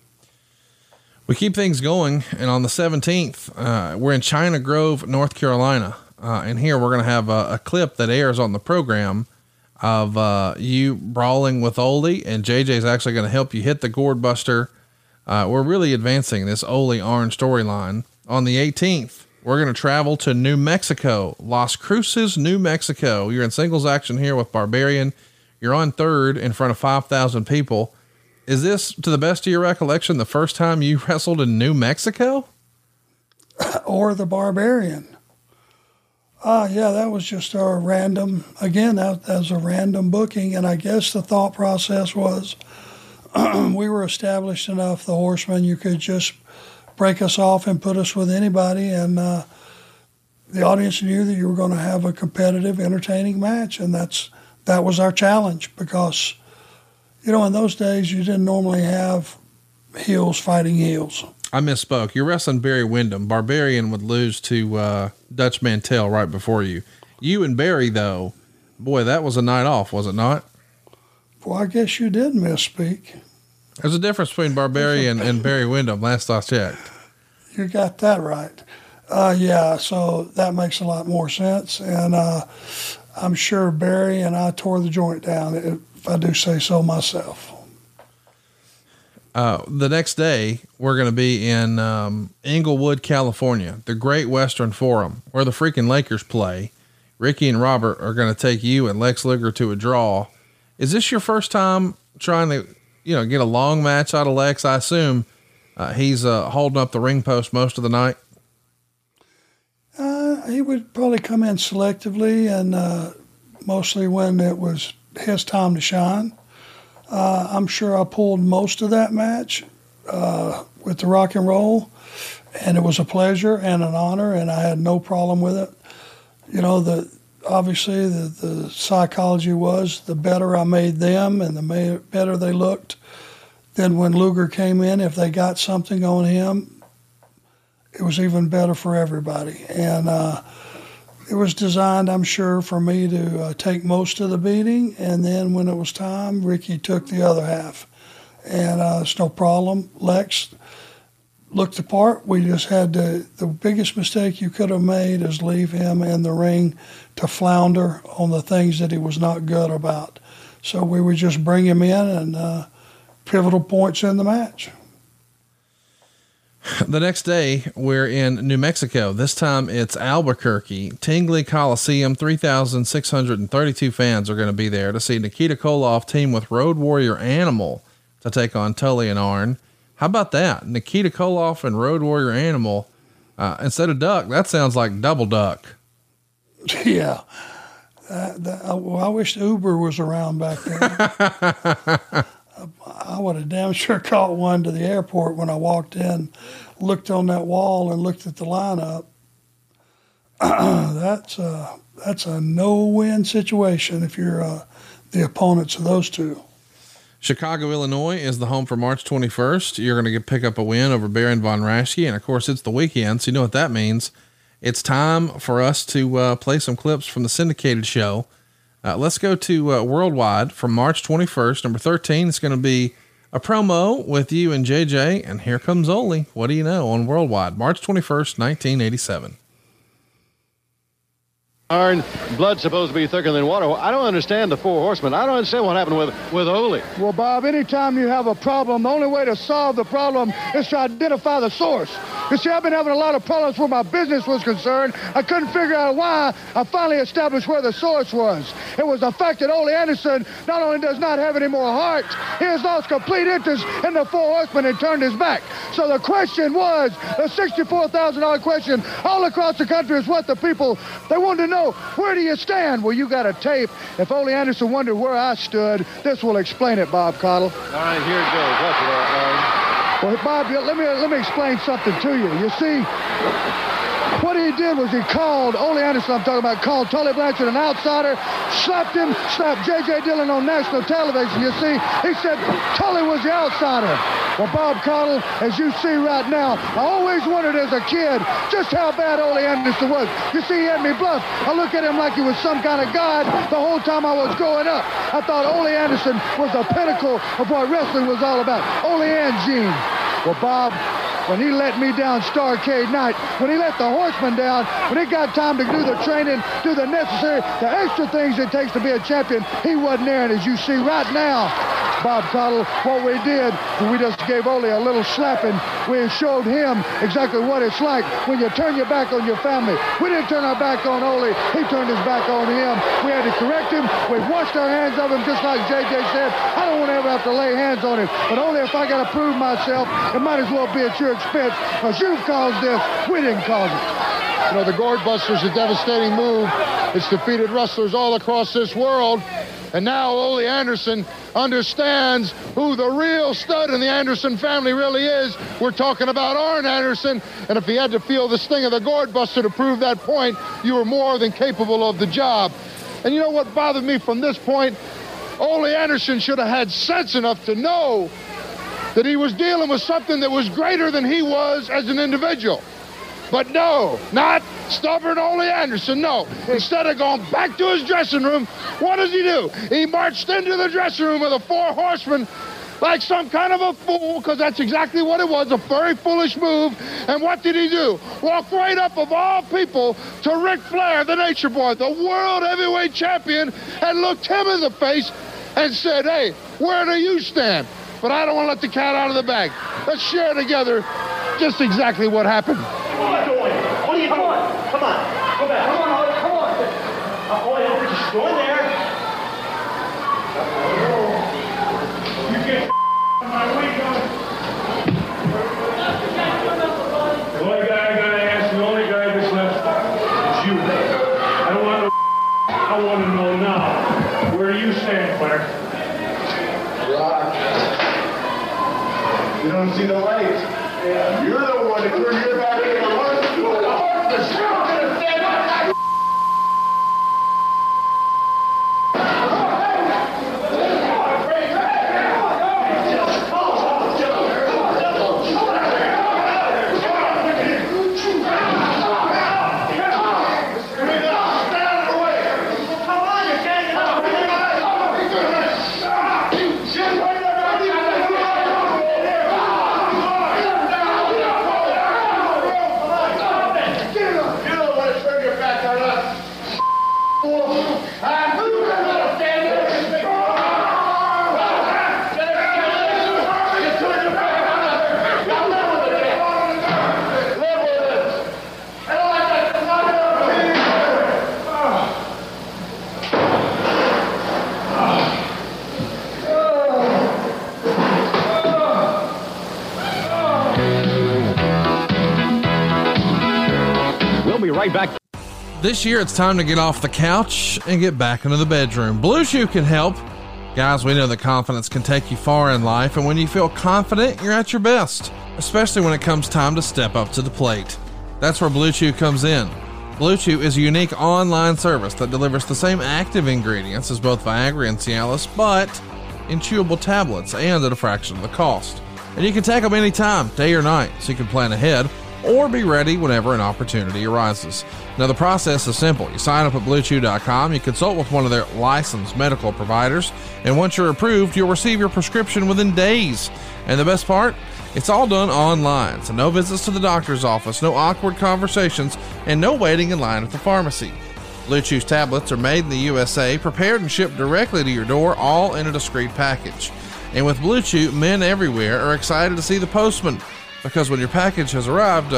We keep things going, and on the 17th, we're in China Grove, North Carolina. And here we're going to have a clip that airs on the program of you brawling with Ole, and JJ's actually going to help you hit the gourd buster. We're really advancing this Ole Arn storyline. On the 18th, we're going to travel to New Mexico, Las Cruces, New Mexico. You're in singles action here with Barbarian. You're on third in front of 5,000 people. Is this, to the best of your recollection, the first time you wrestled in New Mexico? Or the Barbarian? Yeah, that was just a random, again, that was a random booking. And I guess the thought process was we were established enough, the Horsemen, you could just break us off and put us with anybody. And the audience knew that you were going to have a competitive, entertaining match. And that was our challenge because, you know, in those days, you didn't normally have heels fighting heels. I misspoke. You're wrestling Barry Windham. Barbarian would lose to Dutch Mantell right before you. You and Barry, though, boy, that was a night off, was it not? Well, I guess you did misspeak. There's a difference between Barbarian and Barry Windham, last I checked. You got that right. Yeah, so that makes a lot more sense. And I'm sure Barry and I tore the joint down, if I do say so myself. The next day, we're going to be in Inglewood, California, the Great Western Forum, where the freaking Lakers play. Ricky and Robert are going to take you and Lex Luger to a draw. Is this your first time trying to, get a long match out of Lex? I assume he's holding up the ring post most of the night. He would probably come in selectively and mostly when it was his time to shine. I'm sure I pulled most of that match with the Rock and Roll, and it was a pleasure and an honor, and I had no problem with it. Obviously the psychology was the better I made them and the better they looked. Then when Luger came in, if they got something on him, it was even better for everybody. And it was designed, I'm sure, for me to take most of the beating. And then when it was time, Ricky took the other half. And it's no problem. Lex looked the part. We just had the biggest mistake you could have made is leave him in the ring to flounder on the things that he was not good about. So we would just bring him in and pivotal points in the match. The next day, we're in New Mexico. This time it's Albuquerque. Tingley Coliseum, 3,632 fans are going to be there to see Nikita Koloff team with Road Warrior Animal to take on Tully and Arn. How about that? Nikita Koloff and Road Warrior Animal. Instead of duck, that sounds like double duck. Yeah. I wish Uber was around back then. I would have damn sure caught one to the airport when I walked in, looked on that wall and looked at the lineup. That's a no-win situation if you're the opponents of those two. Chicago, Illinois is the home for March 21st. You're going to pick up a win over Baron Von Raschke. And of course it's the weekend. So you know what that means. It's time for us to play some clips from the syndicated show. Let's go to Worldwide from March 21st, number 13. It's going to be a promo with you and JJ. And here comes Ole. What do you know on Worldwide, March 21st, 1987. Arn, blood supposed to be thicker than water. I don't understand the Four Horsemen. I don't understand what happened with Ole. Well, Bob, anytime you have a problem, the only way to solve the problem is to identify the source. You see, I've been having a lot of problems where my business was concerned. I couldn't figure out why. I finally established where the source was. It was the fact that Ole Anderson not only does not have any more heart, he has lost complete interest in the Four Horsemen and turned his back. So the question was, the $64,000 question all across the country is what the people, they wanted to know. Where do you stand? Well, you got a tape. If Ole Anderson wondered where I stood, this will explain it, Bob Cottle. All right, here it goes. Watch it out, Well, Bob, let me explain something to you. You see, what he did was he called Ole Anderson, I'm talking about, called Tully Blanchard an outsider, slapped him, slapped J.J. Dillon on national television. You see, he said Tully was the outsider. Well, Bob Cottle, as you see right now, I always wondered as a kid just how bad Ole Anderson was. You see, he had me bluffed. I look at him like he was some kind of god the whole time I was growing up. I thought Ole Anderson was the pinnacle of what wrestling was all about. Ole and Gene. Well, Bob, when he let me down Starrcade night, when he let the Horsemen down, when he got time to do the training, do the necessary, the extra things it takes to be a champion, he wasn't there. And as you see right now, Bob Cottle, what we did, we just gave Ole a little slapping. We showed him exactly what it's like when you turn your back on your family. We didn't turn our back on Ole. He turned his back on him. We had to correct him. We washed our hands of him, just like JJ said. I don't want to ever have to lay hands on him. But Ole, if I got to prove myself, it might as well be at your expense, because you've caused this. We didn't cause it. You know, the Gourd Buster's a devastating move. It's defeated wrestlers all across this world. And now Ole Anderson understands who the real stud in the Anderson family really is. We're talking about Arn Anderson. And if he had to feel the sting of the Gourd Buster to prove that point, you were more than capable of the job. And you know what bothered me from this point? Ole Anderson should have had sense enough to know that he was dealing with something that was greater than he was as an individual. But no, not stubborn Ole Anderson, no. Instead of going back to his dressing room, what does he do? He marched into the dressing room of the Four Horsemen like some kind of a fool, because that's exactly what it was, a very foolish move. And what did he do? Walk right up, of all people, to Ric Flair, the Nature Boy, the world heavyweight champion, and looked him in the face and said, hey, where do you stand? But I don't want to let the cat out of the bag. Let's share together just exactly what happened. What are you doing? What are you doing? Come on. Go back. Come on, come on. I want to know now, where do you stand, Flair? Rock. You don't see the light. Yeah. You're the one that turned your back in the horse. The horse, the show's going to stand up. Right back. This year, it's time to get off the couch and get back into the bedroom. Blue Chew can help. Guys, we know that confidence can take you far in life, and when you feel confident, you're at your best, especially when it comes time to step up to the plate. That's where Blue Chew comes in. Blue Chew is a unique online service that delivers the same active ingredients as both Viagra and Cialis, but in chewable tablets and at a fraction of the cost. And you can take them anytime, day or night, so you can plan ahead or be ready whenever an opportunity arises. Now, the process is simple. You sign up at BlueChew.com, you consult with one of their licensed medical providers, and once you're approved, you'll receive your prescription within days. And the best part? It's all done online, so no visits to the doctor's office, no awkward conversations, and no waiting in line at the pharmacy. Blue Chew's tablets are made in the USA, prepared and shipped directly to your door, all in a discreet package. And with Blue Chew, men everywhere are excited to see the postman, because when your package has arrived,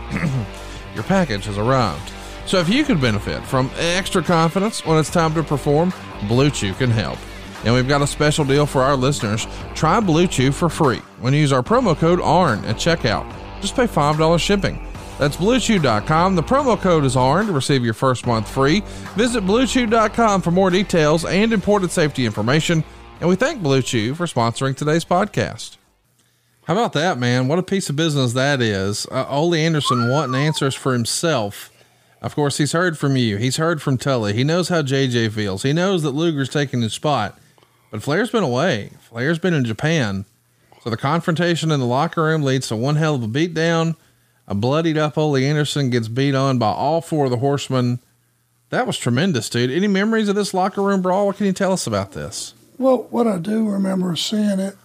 your package has arrived. So if you could benefit from extra confidence when it's time to perform, Blue Chew can help. And we've got a special deal for our listeners. Try Blue Chew for free when you use our promo code ARN at checkout. Just pay $5 shipping. That's BlueChew.com. The promo code is ARN to receive your first month free. Visit BlueChew.com for more details and important safety information. And we thank Blue Chew for sponsoring today's podcast. How about that, man? What a piece of business that is. Ole Anderson wanting answers for himself. Of course, he's heard from you. He's heard from Tully. He knows how JJ feels. He knows that Luger's taking his spot. But Flair's been away. Flair's been in Japan. So the confrontation in the locker room leads to one hell of a beatdown. A bloodied up Ole Anderson gets beat on by all four of the Horsemen. That was tremendous, dude. Any memories of this locker room brawl? What can you tell us about this? Well, what I do remember seeing it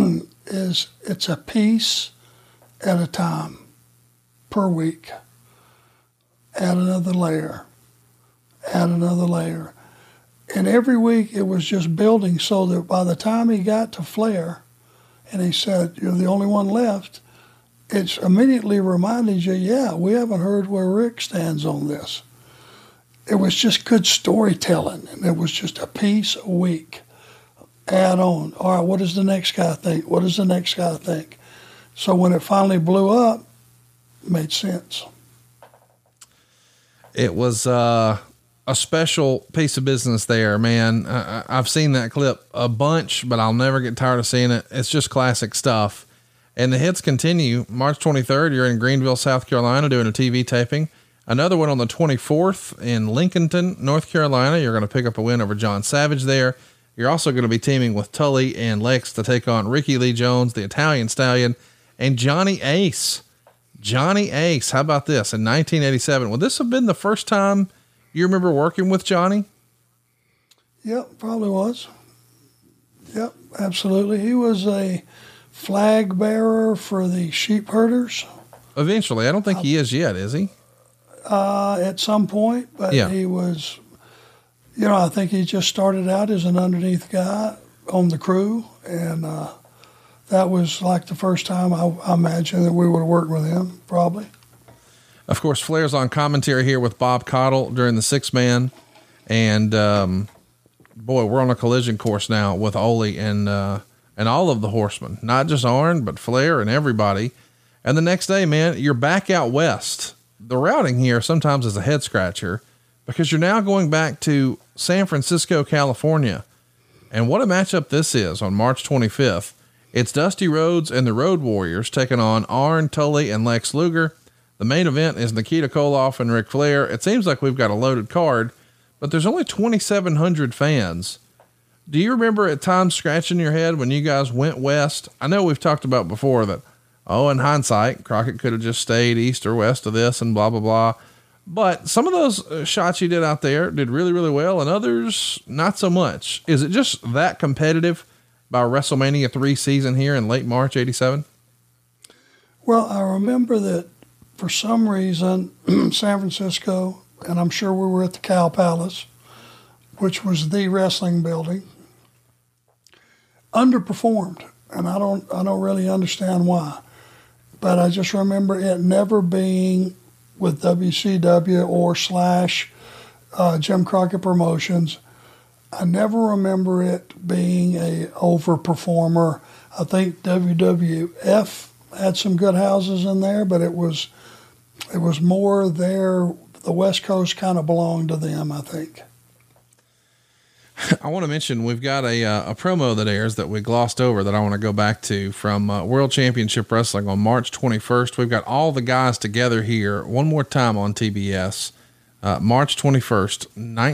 is it's a piece at a time per week. Add another layer, add another layer. And every week it was just building so that by the time he got to Flair and he said, "You're the only one left," it's immediately reminded you, yeah, we haven't heard where Rick stands on this. It was just good storytelling, and it was just a piece a week. Add on. All right, what does the next guy think? What does the next guy think? So when it finally blew up, it made sense. It was a special piece of business there, man. I've seen that clip a bunch, but I'll never get tired of seeing it. It's just classic stuff. And the hits continue. March 23rd, you're in Greenville, South Carolina, doing a TV taping. Another one on the 24th in Lincolnton, North Carolina. You're going to pick up a win over John Savage there. You're also going to be teaming with Tully and Lex to take on Ricky Lee Jones, the Italian Stallion, and Johnny Ace. Johnny Ace. How about this? In 1987, would this have been the first time you remember working with Johnny? Yep, probably was. Yep, absolutely. He was a flag bearer for the sheep herders. Eventually. I don't think he is yet, is he? At some point, but yeah. He was, I think he just started out as an underneath guy on the crew, and that was like the first time I imagine that we would have worked with him, probably. Of course, Flair's on commentary here with Bob Caudle during the 6-man, and boy, we're on a collision course now with Ole and all of the Horsemen, not just Arn, but Flair and everybody. And the next day, man, you're back out west. The routing here sometimes is a head scratcher because you're now going back to San Francisco, California. And what a matchup this is on March 25th. It's Dusty Rhodes and the Road Warriors taking on Arn, Tully, and Lex Luger. The main event is Nikita Koloff and Ric Flair. It seems like we've got a loaded card, but there's only 2,700 fans. Do you remember at times scratching your head when you guys went west? I know we've talked about before that, in hindsight, Crockett could have just stayed east or west of this and blah, blah, blah. But some of those shots you did out there did really, really well, and others not so much. Is it just that competitive by WrestleMania 3 season here in late March 87? Well, I remember that for some reason, San Francisco, and I'm sure we were at the Cow Palace, which was the wrestling building, underperformed. And I don't really understand why. But I just remember it never being with WCW or / Jim Crockett Promotions. I never remember it being a overperformer. I think WWF had some good houses in there, but it was more there. The West Coast kind of belonged to them, I think. I want to mention we've got a promo that airs that we glossed over that I want to go back to from World Championship Wrestling on March 21st. We've got all the guys together here one more time on TBS, March 21st,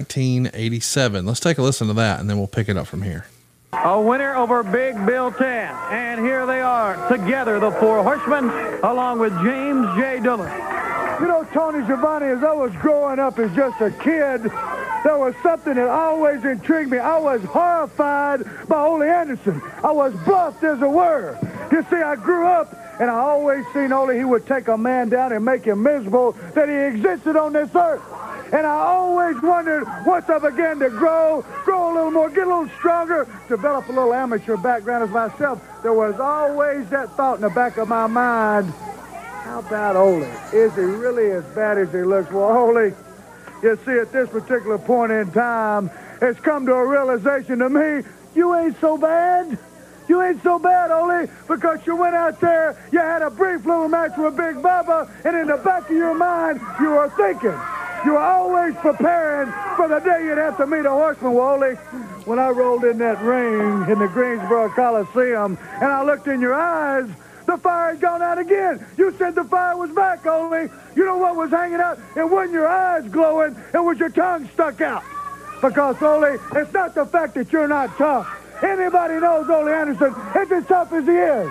1987. Let's take a listen to that and then we'll pick it up from here. A winner over Big Bill 10. And here they are together, the Four Horsemen, along with James J. Dillon. You know, Tony Schiavone, as I was growing up as just a kid, there was something that always intrigued me. I was horrified by Ole Anderson. I was bluffed as a word. You see, I grew up and I always seen Ole, he would take a man down and make him miserable that he existed on this earth. And I always wondered, once I began to grow a little more, get a little stronger, develop a little amateur background as myself, there was always that thought in the back of my mind, how about Ole? Is he really as bad as he looks? Well, Ole, you see, at this particular point in time, it's come to a realization to me, you ain't so bad. You ain't so bad, Ole, because you went out there, you had a brief little match with Big Bubba, and in the back of your mind, you were thinking. You were always preparing for the day you'd have to meet a horseman. Well, Ole, when I rolled in that ring in the Greensboro Coliseum, and I looked in your eyes, the fire had gone out again. You said the fire was back, Ole. You know what was hanging out? It wasn't your eyes glowing. It was your tongue stuck out. Because, Ole, it's not the fact that you're not tough. Anybody knows Ole Anderson is as tough as he is.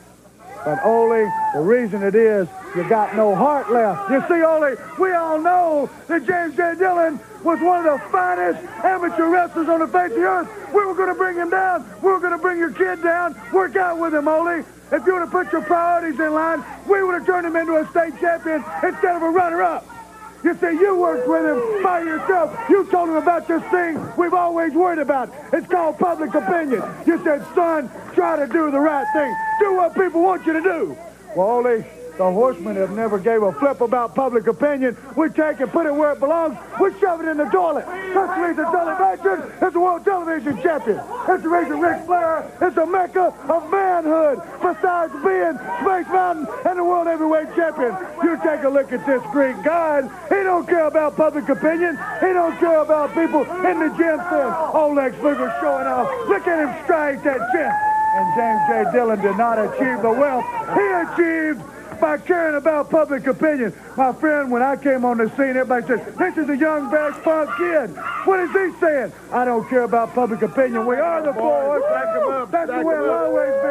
But, Ole, the reason it is, you got no heart left. You see, Ole, we all know that James J. Dillon was one of the finest amateur wrestlers on the face of the earth. We were going to bring him down. We were going to bring your kid down. Work out with him, Ole. If you would have put your priorities in line, we would have turned him into a state champion instead of a runner-up. You see, you worked with him by yourself. You told him about this thing we've always worried about. It's called public opinion. You said, son, try to do the right thing. Do what people want you to do. Well, Ole, the Horsemen have never gave a flip about public opinion. We take it, put it where it belongs. We shove it in the toilet. That's the reason Tully Blanchard is the world television champion. That's the reason Ric Flair is the mecca of manhood, besides being Space Mountain and the world heavyweight champion. You take a look at this Greek god. He don't care about public opinion. He don't care about people in the gym saying, oh, Lex Luger showing off. Look at him strike that chest. And James J. Dillon did not achieve the wealth he achieved by caring about public opinion. My friend, when I came on the scene, everybody said, this is a young, bad, spunk kid. What is he saying? I don't care about public opinion. We are the Four Horsemen. That's the way it'll always be,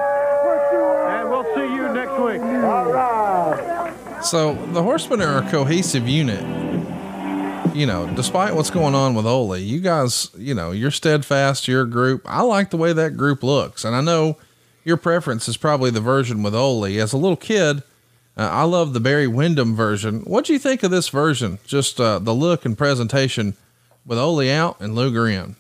right? And we'll see you next week. All right. So the Horsemen are a cohesive unit. You know, despite what's going on with Ole, you guys, you know, you're steadfast, you're a group. I like the way that group looks. And I know your preference is probably the version with Ole. As a little kid, I love the Barry Windham version. What do you think of this version? Just the look and presentation with Ole out and Luger in.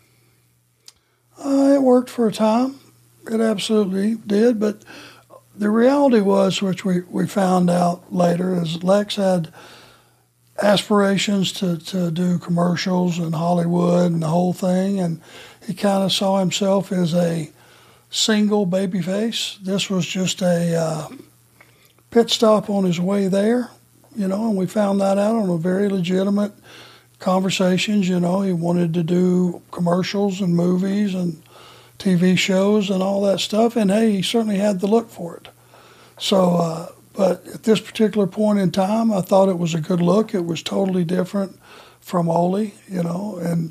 It worked for a time. It absolutely did. But the reality was, which we found out later, is Lex had aspirations to do commercials in Hollywood and the whole thing. And he kind of saw himself as a single baby face. This was just a pit stop on his way there, you know, and we found that out on a very legitimate conversations. You know, he wanted to do commercials and movies and TV shows and all that stuff. And hey, he certainly had the look for it. So, but at this particular point in time, I thought it was a good look. It was totally different from Ole, you know, and,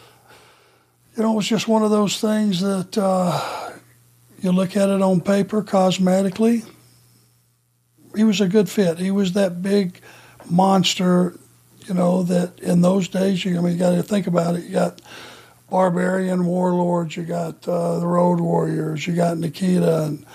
you know, it was just one of those things that you look at it on paper, cosmetically. He was a good fit. He was that big monster, you know, that in those days, you got to think about it. You got Barbarian Warlords, you got the Road Warriors, you got Nikita, and,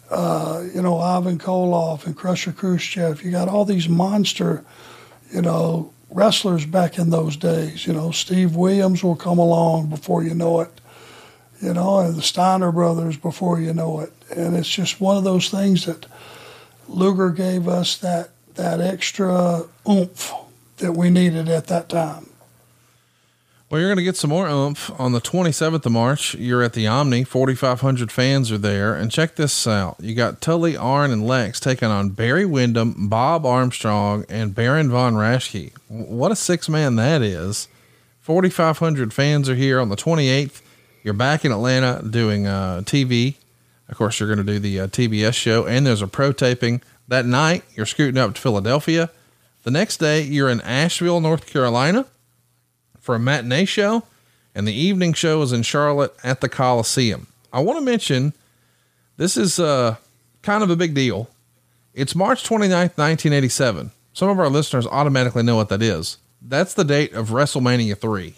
you know, Ivan Koloff and Crusher Khrushchev. You got all these monster, you know, wrestlers back in those days. You know, Steve Williams will come along before you know it, you know, and the Steiner brothers before you know it. And it's just one of those things that Luger gave us that extra oomph that we needed at that time. Well, you're going to get some more oomph on the 27th of March. You're at the Omni. 4,500 fans are there. And check this out. You got Tully, Arn, and Lex taking on Barry Windham, Bob Armstrong, and Baron von Raschke. What a six-man that is. 4,500 fans are here on the 28th. You're back in Atlanta doing TV. Of course, you're going to do the TBS show, and there's a pro taping. That night, you're scooting up to Philadelphia. The next day, you're in Asheville, North Carolina for a matinee show, and the evening show is in Charlotte at the Coliseum. I want to mention, this is kind of a big deal. It's March 29th, 1987. Some of our listeners automatically know what that is. That's the date of WrestleMania 3.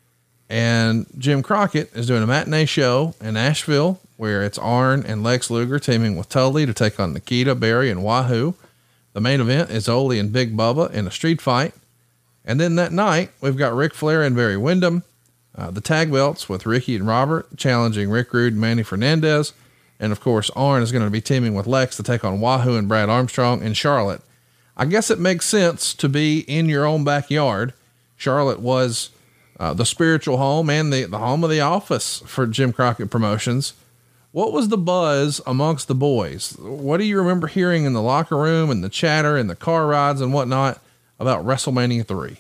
And Jim Crockett is doing a matinee show in Asheville where it's Arn and Lex Luger teaming with Tully to take on Nikita, Barry, and Wahoo. The main event is Ole and Big Bubba in a street fight. And then that night, we've got Ric Flair and Barry Windham, the tag belts with Ricky and Robert challenging Rick Rude and Manny Fernandez. And of course, Arn is going to be teaming with Lex to take on Wahoo and Brad Armstrong in Charlotte. I guess it makes sense to be in your own backyard. Charlotte was the spiritual home and the home of the office for Jim Crockett Promotions. What was the buzz amongst the boys? What do you remember hearing in the locker room and the chatter and the car rides and whatnot about WrestleMania 3?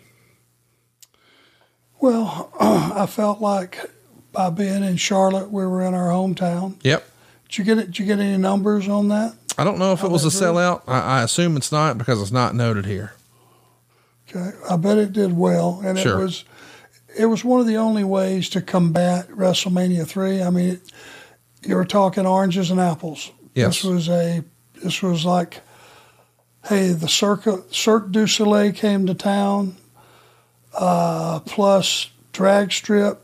Well, I felt like by being in Charlotte, we were in our hometown. Yep. Did you get any numbers on that? I don't know if it was a sellout. I assume it's not because it's not noted here. Okay. I bet it did well. And sure. It was one of the only ways to combat WrestleMania 3. I mean, you were talking oranges and apples. Yes. This was like, hey, the Cirque du Soleil came to town, plus dragsters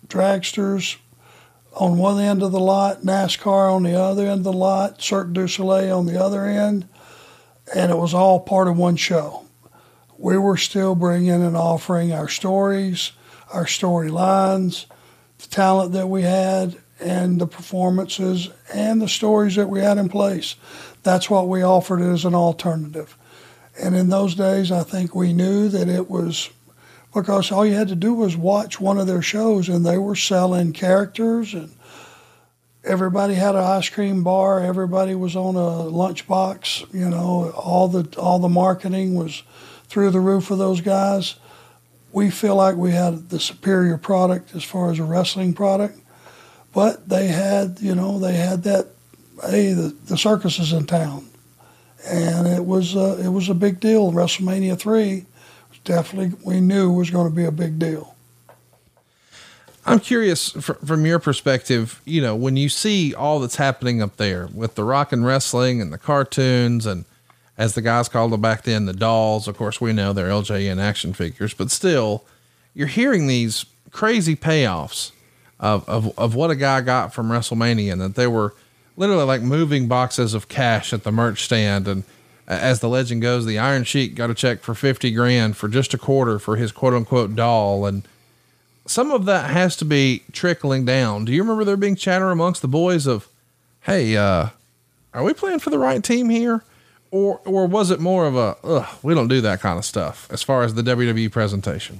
on one end of the lot, NASCAR on the other end of the lot, Cirque du Soleil on the other end, and it was all part of one show. We were still bringing and offering our stories, our storylines, the talent that we had, and the performances and the stories that we had in place. That's what we offered as an alternative. And in those days, I think we knew that it was because all you had to do was watch one of their shows and they were selling characters and everybody had an ice cream bar. Everybody was on a lunchbox. You know, all the marketing was through the roof of those guys. We feel like we had the superior product as far as a wrestling product. But they had that, hey, the circus is in town. And it was a big deal. WrestleMania 3 was definitely, we knew was going to be a big deal. I'm curious from your perspective, you know, when you see all that's happening up there with the rock and wrestling and the cartoons and, as the guys called them back then, the dolls. Of course, we know they're LJN action figures, but still you're hearing these crazy payoffs of what a guy got from WrestleMania, and that they were literally like moving boxes of cash at the merch stand. And as the legend goes, the Iron Sheik got a check for $50,000 for just a quarter for his quote unquote doll. And some of that has to be trickling down. Do you remember there being chatter amongst the boys of, hey, are we playing for the right team here? Or was it more of a, we don't do that kind of stuff as far as the WWE presentation?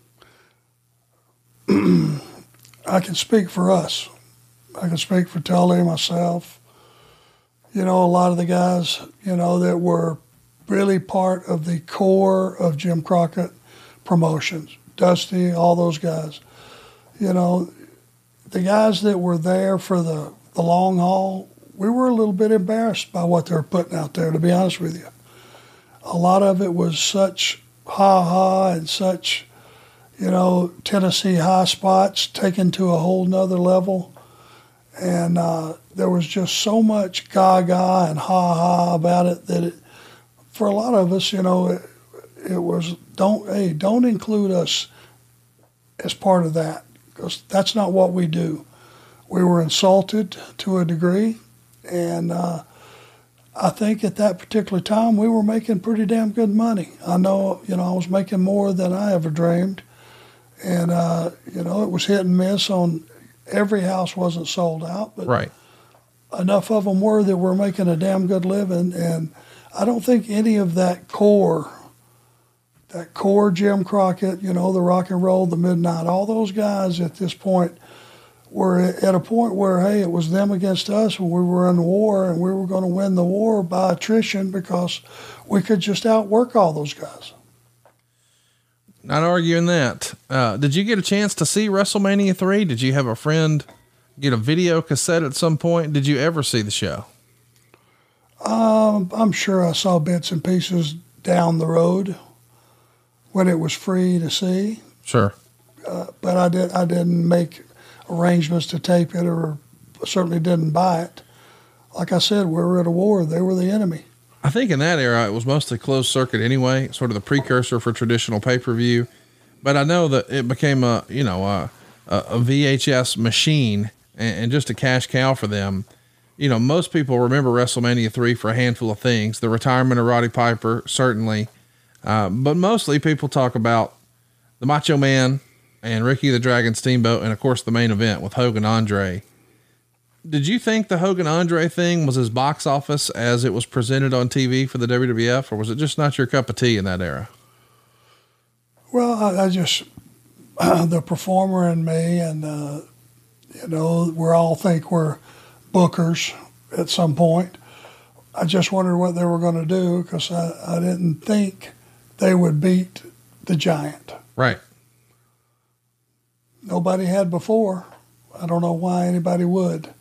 I can speak for us. I can speak for Tully, myself. You know, a lot of the guys, you know, that were really part of the core of Jim Crockett Promotions. Dusty, all those guys. You know, the guys that were there for the long haul, we were a little bit embarrassed by what they were putting out there, to be honest with you. A lot of it was such ha-ha and such, you know, Tennessee high spots taken to a whole nother level. And there was just so much gaga and ha-ha about it that for a lot of us, you know, it was, don't include us as part of that, because that's not what we do. We were insulted to a degree, and I think at that particular time we were making pretty damn good money. I know, you know, I was making more than I ever dreamed, and you know, it was hit and miss on every house wasn't sold out, but right. Enough of them were that we're making a damn good living. And I don't think any of that core Jim Crockett, you know, the rock and roll, the midnight, all those guys at this point were at a point where, hey, it was them against us when we were in the war, and we were going to win the war by attrition because we could just outwork all those guys. Not arguing that. Did you get a chance to see WrestleMania 3? Did you have a friend get a video cassette at some point? Did you ever see the show? I'm sure I saw bits and pieces down the road when it was free to see. Sure. But I didn't make arrangements to tape it, or certainly didn't buy it. Like I said, we were at a war. They were the enemy. I think in that era, it was mostly closed circuit anyway, sort of the precursor for traditional pay-per-view. But I know that it became a VHS machine and just a cash cow for them. You know, most people remember WrestleMania 3 for a handful of things. The retirement of Roddy Piper, certainly. But mostly people talk about the Macho Man and Ricky the Dragon Steamboat, and of course the main event with Hogan Andre. Did you think the Hogan Andre thing was as box office as it was presented on TV for the WWF, or was it just not your cup of tea in that era? Well, I just, the performer in me, and, you know, we all think we're bookers at some point. I just wondered what they were going to do, because I didn't think they would beat the Giant. Right. Nobody had before. I don't know why anybody would.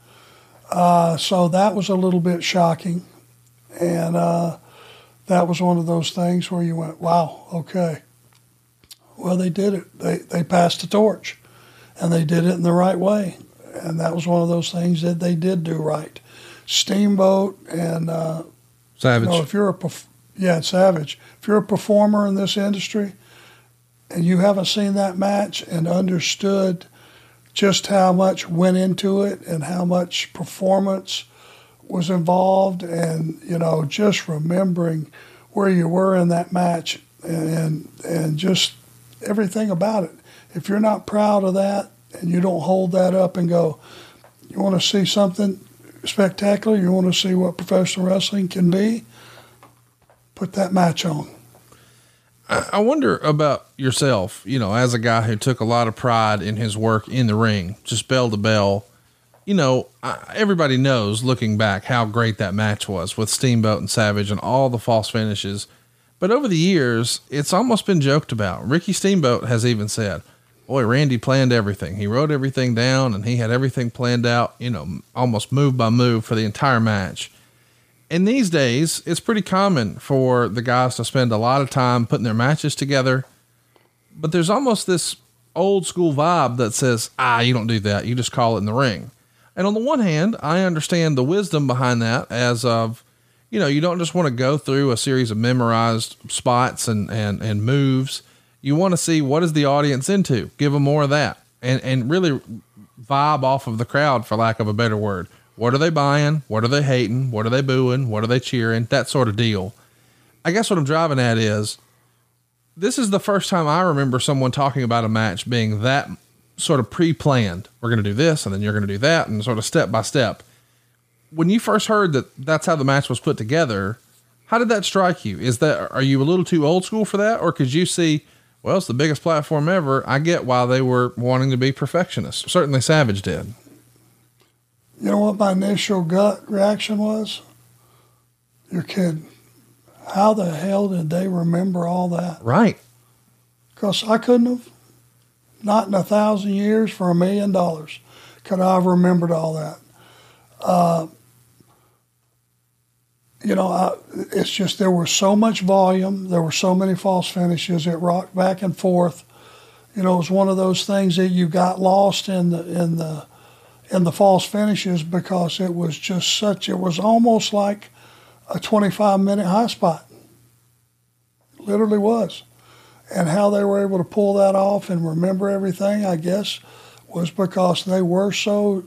So that was a little bit shocking. And that was one of those things where you went, wow, okay. Well, they did it. They passed the torch, and they did it in the right way. And that was one of those things that they did do right. Steamboat and Savage. You know, if you're Savage. If you're a performer in this industry and you haven't seen that match and understood just how much went into it and how much performance was involved, and, you know, just remembering where you were in that match and just everything about it. If you're not proud of that and you don't hold that up and go, you want to see something spectacular, you want to see what professional wrestling can be, put that match on. I wonder about yourself, you know, as a guy who took a lot of pride in his work in the ring, just bell to bell. You know, everybody knows looking back how great that match was with Steamboat and Savage and all the false finishes. But over the years, it's almost been joked about. Ricky Steamboat has even said, boy, Randy planned everything. He wrote everything down and he had everything planned out, you know, almost move by move for the entire match. And these days, it's pretty common for the guys to spend a lot of time putting their matches together. But there's almost this old school vibe that says, you don't do that. You just call it in the ring. And on the one hand, I understand the wisdom behind that, as of, you know, you don't just want to go through a series of memorized spots and moves. You want to see what is the audience into, give them more of that, and really vibe off of the crowd, for lack of a better word. What are they buying? What are they hating? What are they booing? What are they cheering? That sort of deal. I guess what I'm driving at is, this is the first time I remember someone talking about a match being that sort of pre-planned. We're going to do this, and then you're going to do that, and sort of step by step. When you first heard that that's how the match was put together, how did that strike you? Are you a little too old school for that? Or could you see, well, it's the biggest platform ever. I get why they were wanting to be perfectionists. Certainly Savage did. You know what my initial gut reaction was? You're kidding. How the hell did they remember all that? Right. Because I couldn't have. Not in 1,000 years for $1 million could I have remembered all that. It's just there was so much volume. There were so many false finishes. It rocked back and forth. It was one of those things that you got lost in the false finishes because it was just it was almost like a 25-minute high spot. It literally was. And how they were able to pull that off and remember everything, I guess, was because they were so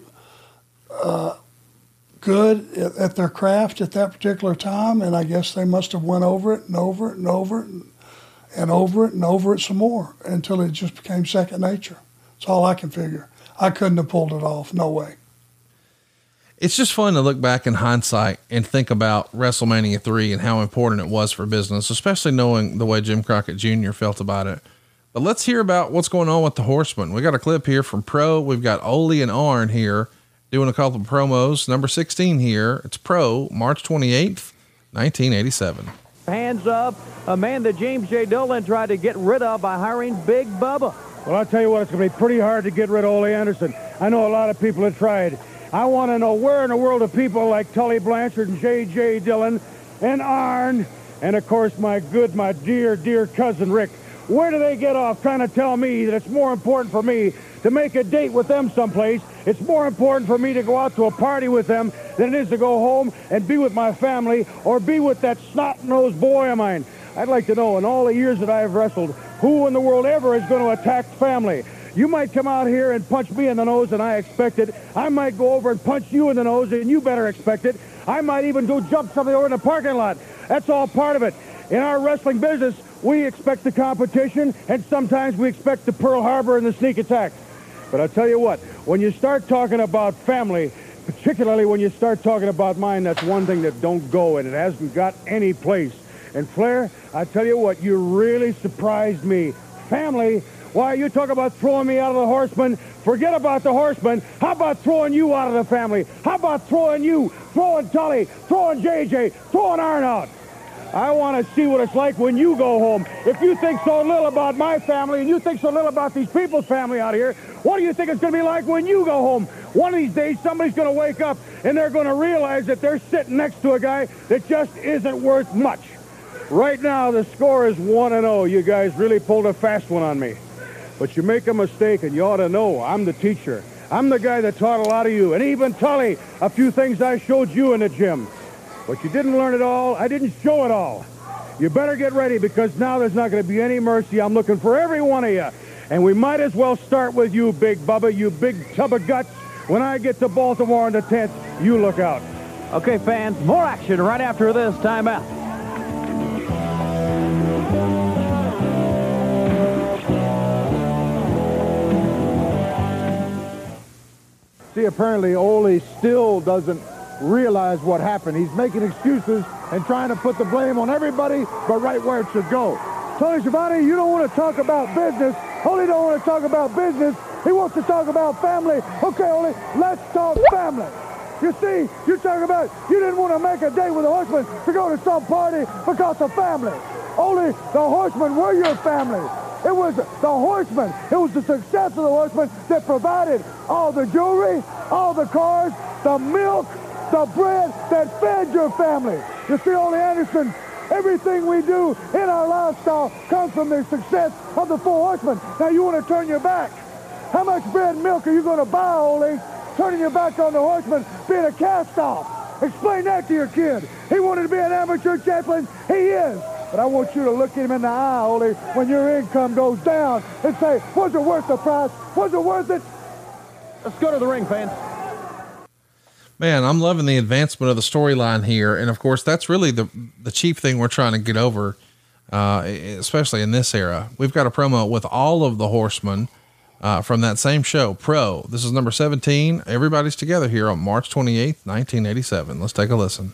good at their craft at that particular time, and I guess they must have went over it and over it and over it and over it and over it some more until it just became second nature. That's all I can figure. I couldn't have pulled it off. No way. It's just fun to look back in hindsight and think about WrestleMania 3 and how important it was for business, especially knowing the way Jim Crockett Jr. felt about it. But let's hear about what's going on with the Horsemen. We got a clip here from Pro. We've got Ole and Arn here doing a couple of promos. Number 16 here. It's Pro, March 28th, 1987. Hands up, a man that James J. Dillon tried to get rid of by hiring Big Bubba. Well, I'll tell you what, it's going to be pretty hard to get rid of Ole Anderson. I know a lot of people have tried. I want to know where in the world of people like Tully Blanchard and J.J. Dillon and Arn and, of course, my dear cousin Rick, where do they get off trying to tell me that it's more important for me to make a date with them someplace? It's more important for me to go out to a party with them than it is to go home and be with my family or be with that snot-nosed boy of mine. I'd like to know, in all the years that I have wrestled, who in the world ever is going to attack family? You might come out here and punch me in the nose, and I expect it. I might go over and punch you in the nose, and you better expect it. I might even go jump somebody over in the parking lot. That's all part of it. In our wrestling business, we expect the competition, and sometimes we expect the Pearl Harbor and the sneak attack. But I'll tell you what, when you start talking about family, particularly when you start talking about mine, that's one thing that don't go, and it hasn't got any place. And Flair, I tell you what, you really surprised me. Family? Why, you talk about throwing me out of the Horsemen. Forget about the Horsemen. How about throwing you out of the family? How about throwing you, throwing Tully, throwing JJ, throwing Arn out? I want to see what it's like when you go home. If you think so little about my family and you think so little about these people's family out here, what do you think it's going to be like when you go home? One of these days, somebody's going to wake up and they're going to realize that they're sitting next to a guy that just isn't worth much. Right now, the score is 1-0. You guys really pulled a fast one on me. But you make a mistake, and you ought to know I'm the teacher. I'm the guy that taught a lot of you, and even Tully, a few things I showed you in the gym. But you didn't learn it all. I didn't show it all. You better get ready, because now there's not going to be any mercy. I'm looking for every one of you. And we might as well start with you, Big Bubba, you big tub of guts. When I get to Baltimore in the 10th, you look out. Okay, fans, more action right after this timeout. See, apparently Ole still doesn't realize what happened. He's making excuses and trying to put the blame on everybody, but right where it should go. Tony Schiavone, you don't want to talk about business. Ole don't want to talk about business. He wants to talk about family. Okay, Ole, let's talk family. You see, you talk about you didn't want to make a date with the Horsemen to go to some party because of family. Ole, the Horsemen were your family. It was the Horsemen. It was the success of the Horsemen that provided all the jewelry, all the cars, the milk, the bread that fed your family. You see, Ole Anderson, everything we do in our lifestyle comes from the success of the Four Horsemen. Now you want to turn your back. How much bread and milk are you going to buy, Ole, turning your back on the Horsemen, being a cast-off? Explain that to your kid. He wanted to be an amateur champion. He is. But I want you to look him in the eye, Ole, when your income goes down and say, was it worth the price? Was it worth it? Let's go to the ring, fans. Man, I'm loving the advancement of the storyline here. And of course, that's really the chief thing we're trying to get over, especially in this era. We've got a promo with all of the Horsemen from that same show, Pro. This is number 17. Everybody's together here on March 28th, 1987. Let's take a listen.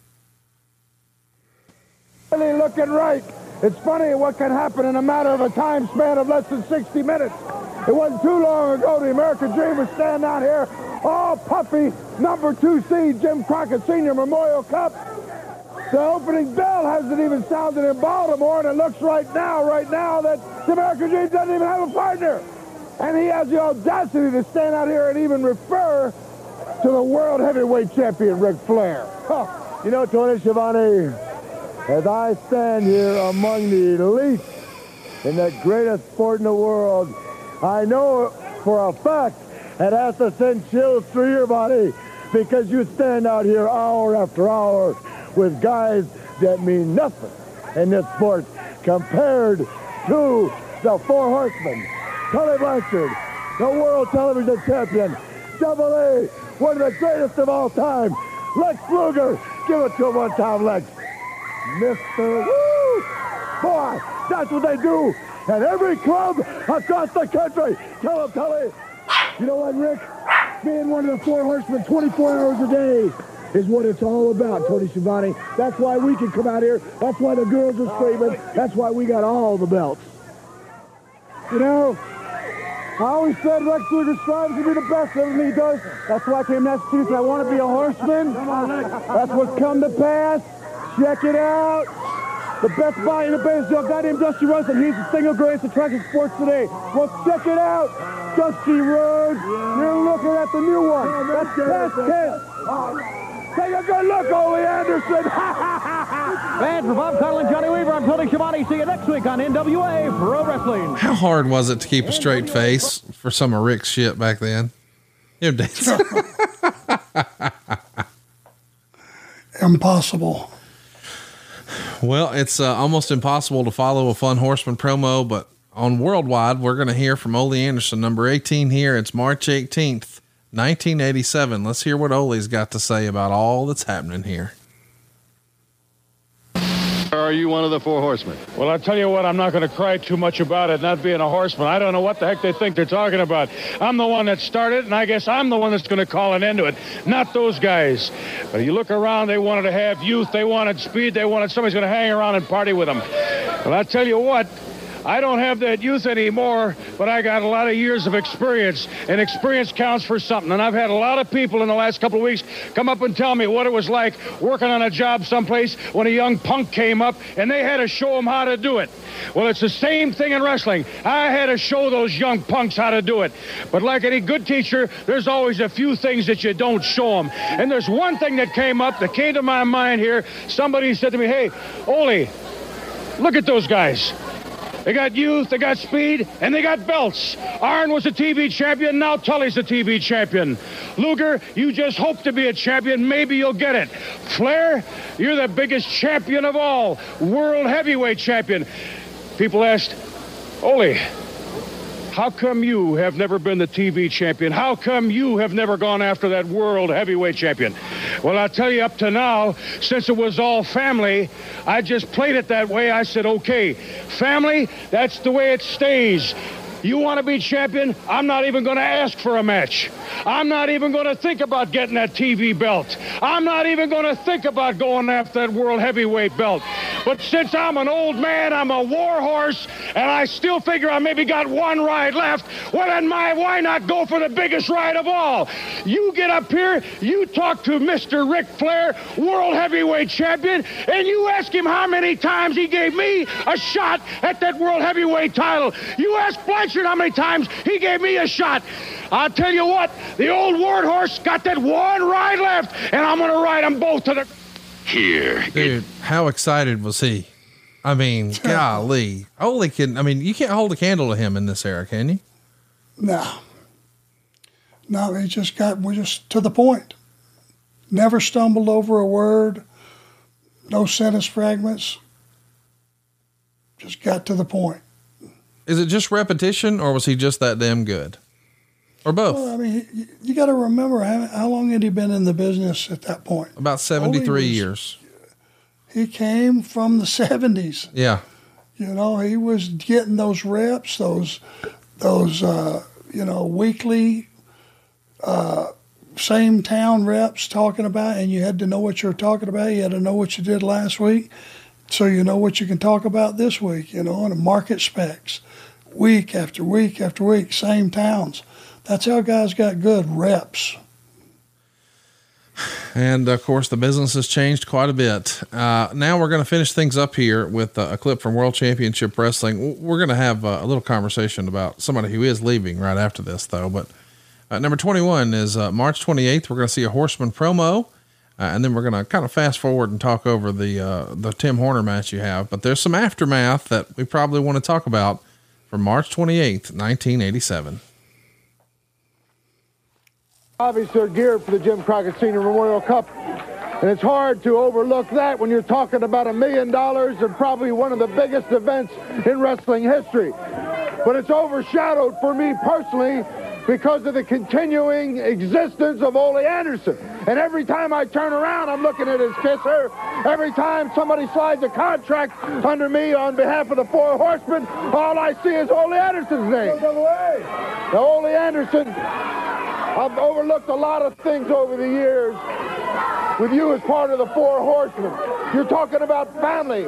Really looking right. It's funny what can happen in a matter of a time span of less than 60 minutes. It wasn't too long ago the American Dream was standing out here, all puffy, number 2 seed, Jim Crockett Sr. Memorial Cup. The opening bell hasn't even sounded in Baltimore, and it looks right now that the American Dream doesn't even have a partner. And he has the audacity to stand out here and even refer to the world heavyweight champion, Ric Flair. Huh. You know, Tony Schiavone, as I stand here among the elite in the greatest sport in the world, I know for a fact it has to send chills through your body because you stand out here hour after hour with guys that mean nothing in this sport compared to the Four Horsemen. Tully Blanchard, the world television champion. Double A, one of the greatest of all time. Lex Luger, give it to him one time, Lex. Mr. Woo! Boy, that's what they do at every club across the country. Tell him, Tully. You know what, Rick? Being one of the Four Horsemen 24 hours a day is what it's all about, Tony Schiavone. That's why we can come out here. That's why the girls are screaming. That's why we got all the belts. You know, I always said Lex Luger strives to be the best of everything he does. That's why I came to Massachusetts. I want to be a horseman. That's what's come to pass. Check it out. The best body in the base is a guy named Dusty Rhodes, and he's the single greatest in track and sports today. Well, check it out. Dusty Rhodes. You're looking at the new one. That's past tense. Take a good look, Ole Anderson. And for Bob Connell and Johnny Weaver, I'm Tony Schiavone. See you next week on NWA Pro Wrestling. How hard was it to keep a straight face for some of Rick's shit back then? You know, Impossible. Well, it's almost impossible to follow a Fun Horseman promo, but on Worldwide, we're going to hear from Ole Anderson, number 18 here. It's March 18th, 1987. Let's hear what Ole's got to say about all that's happening here. Are you one of the Four Horsemen? Well, I'll tell you what, I'm not going to cry too much about it not being a horseman. I don't know what the heck they think they're talking about. I'm the one that started, and I guess I'm the one that's going to call an end to it, not those guys. But you look around, they wanted to have youth, they wanted speed, they wanted somebody's going to hang around and party with them. Well, I'll tell you what, I don't have that youth anymore, but I got a lot of years of experience, and experience counts for something. And I've had a lot of people in the last couple of weeks come up and tell me what it was like working on a job someplace when a young punk came up, and they had to show them how to do it. Well, it's the same thing in wrestling. I had to show those young punks how to do it. But like any good teacher, there's always a few things that you don't show them. And there's one thing that came to my mind here. Somebody said to me, hey, Ole, look at those guys. They got youth, they got speed, and they got belts. Arn was a TV champion, now Tully's a TV champion. Luger, you just hope to be a champion, maybe you'll get it. Flair, you're the biggest champion of all, world heavyweight champion. People asked, Ole, how come you have never been the TV champion? How come you have never gone after that world heavyweight champion? Well, I'll tell you, up to now, since it was all family, I just played it that way. I said, okay, family, that's the way it stays. You want to be champion? I'm not even going to ask for a match. I'm not even going to think about getting that TV belt. I'm not even going to think about going after that world heavyweight belt. But since I'm an old man, I'm a war horse, and I still figure I maybe got one ride left, well, then why not go for the biggest ride of all? You get up here, you talk to Mr. Ric Flair, world heavyweight champion, and you ask him how many times he gave me a shot at that world heavyweight title. You ask Blanchard how many times he gave me a shot. I'll tell you what, the old warhorse got that one ride left, and I'm going to ride them both to the... Here. Dude, how excited was he? I mean, golly. Ole you can't hold a candle to him in this era, can you? No, we're just to the point. Never stumbled over a word. No sentence fragments. Just got to the point. Is it just repetition, or was he just that damn good? Or both? Well, I mean, you got to remember how long had he been in the business at that point? About 73 years. He came from the 70s. Yeah. You know, he was getting those reps, those weekly, same town reps talking about, and you had to know what you were talking about. You had to know what you did last week, so you know what you can talk about this week, and the market specs, week after week after week, same towns. That's how guys got good reps. And of course, the business has changed quite a bit. Now we're going to finish things up here with a clip from World Championship Wrestling. We're going to have a little conversation about somebody who is leaving right after this, though. But number 21 is March 28th. We're going to see a Horseman promo, and then we're going to kind of fast forward and talk over the Tim Horner match you have. But there's some aftermath that we probably want to talk about from March 28th, 1987. Obviously, they're geared for the Jim Crockett Senior Memorial Cup, and it's hard to overlook that when you're talking about $1 million and probably one of the biggest events in wrestling history. But it's overshadowed for me personally because of the continuing existence of Ole Anderson. And every time I turn around, I'm looking at his kisser. Every time somebody slides a contract under me on behalf of the Four Horsemen, all I see is Ole Anderson's name. Now, Ole Anderson, I've overlooked a lot of things over the years with you as part of the Four Horsemen. You're talking about family.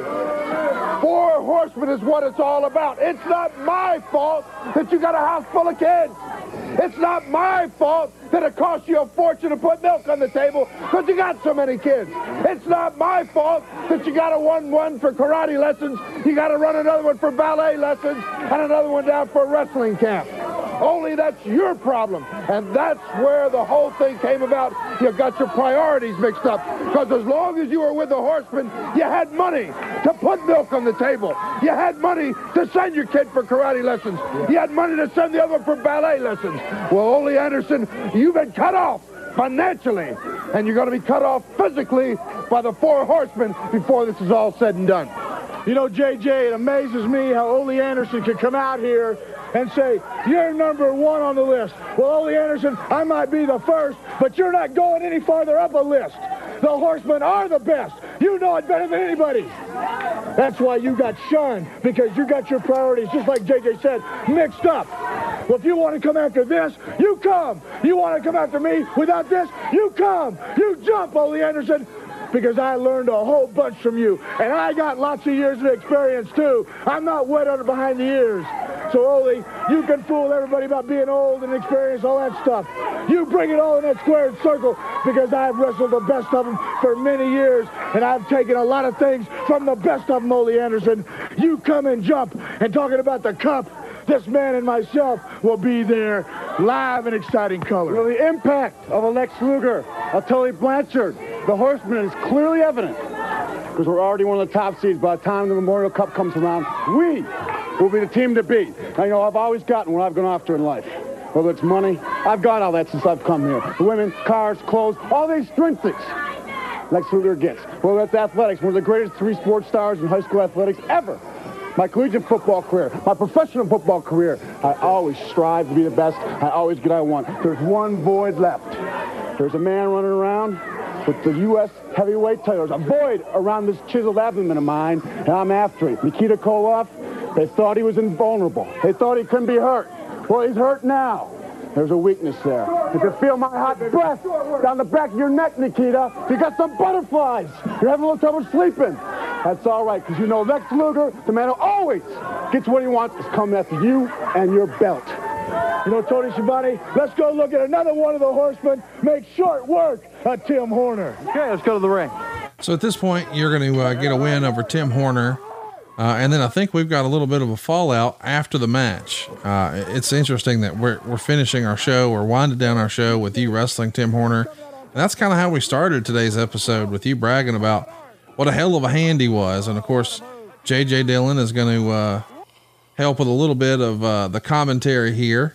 Four Horsemen is what it's all about. It's not my fault that you got a house full of kids. It's not my fault that it costs you a fortune to put milk on the table because you got so many kids. It's not my fault that you got to run one for karate lessons, you got to run another one for ballet lessons, and another one down for wrestling camp. Only that's your problem. And that's where the whole thing came about. You got your priorities mixed up. Because as long as you were with the Horsemen, you had money to put milk on the table. You had money to send your kid for karate lessons. You had money to send the other one for ballet lessons. Well, Ole Anderson, you've been cut off financially. And you're going to be cut off physically by the Four Horsemen before this is all said and done. You know, JJ, it amazes me how Ole Anderson can come out here and say, you're number one on the list. Well, Ole Anderson, I might be the first, but you're not going any farther up a list. The Horsemen are the best. You know it better than anybody. That's why you got shunned, because you got your priorities, just like JJ said, mixed up. Well, if you want to come after this, you come. You want to come after me without this, you come. You jump, Ole Anderson, because I learned a whole bunch from you. And I got lots of years of experience, too. I'm not wet under behind the ears. So, Ole, you can fool everybody about being old and experienced, all that stuff. You bring it all in that squared circle, because I've wrestled the best of them for many years, and I've taken a lot of things from the best of them, Ole Anderson. You come and jump, and talking about the cup, this man and myself will be there live in exciting color. Well, the impact of a Lex Luger, a Tully Blanchard, the Horsemen is clearly evident, because we're already one of the top seeds. By the time the Memorial Cup comes around, we will be the team to beat. Now, you know, I've always gotten what I've gone after in life. Whether it's money, I've got all that since I've come here. The women, cars, clothes, all these string things Lex Luger gets. Well, that's athletics, one of the greatest three sports stars in high school athletics ever. My collegiate football career, my professional football career, I always strive to be the best. I always get what I want. There's one void left. There's a man running around with the U.S. heavyweight title. There's a void around this chiseled abdomen of mine, and I'm after it. Nikita Koloff, they thought he was invulnerable. They thought he couldn't be hurt. Well, he's hurt now. There's a weakness there. You can feel my hot breath down the back of your neck, Nikita. You got some butterflies. You're having a little trouble sleeping. That's all right, because you know Lex Luger, the man who always gets what he wants, is coming after you and your belt. You know, Tony Schiavone, let's go look at another one of the Horsemen make short work of Tim Horner. Okay, let's go to the ring. So at this point, you're going to get a win over Tim Horner. And then I think we've got a little bit of a fallout after the match. It's interesting that we're finishing our show, we're winding down our show with you wrestling Tim Horner. And that's kind of how we started today's episode, with you bragging about what a hell of a hand he was. And of course, JJ Dillon is going to help with a little bit of the commentary here.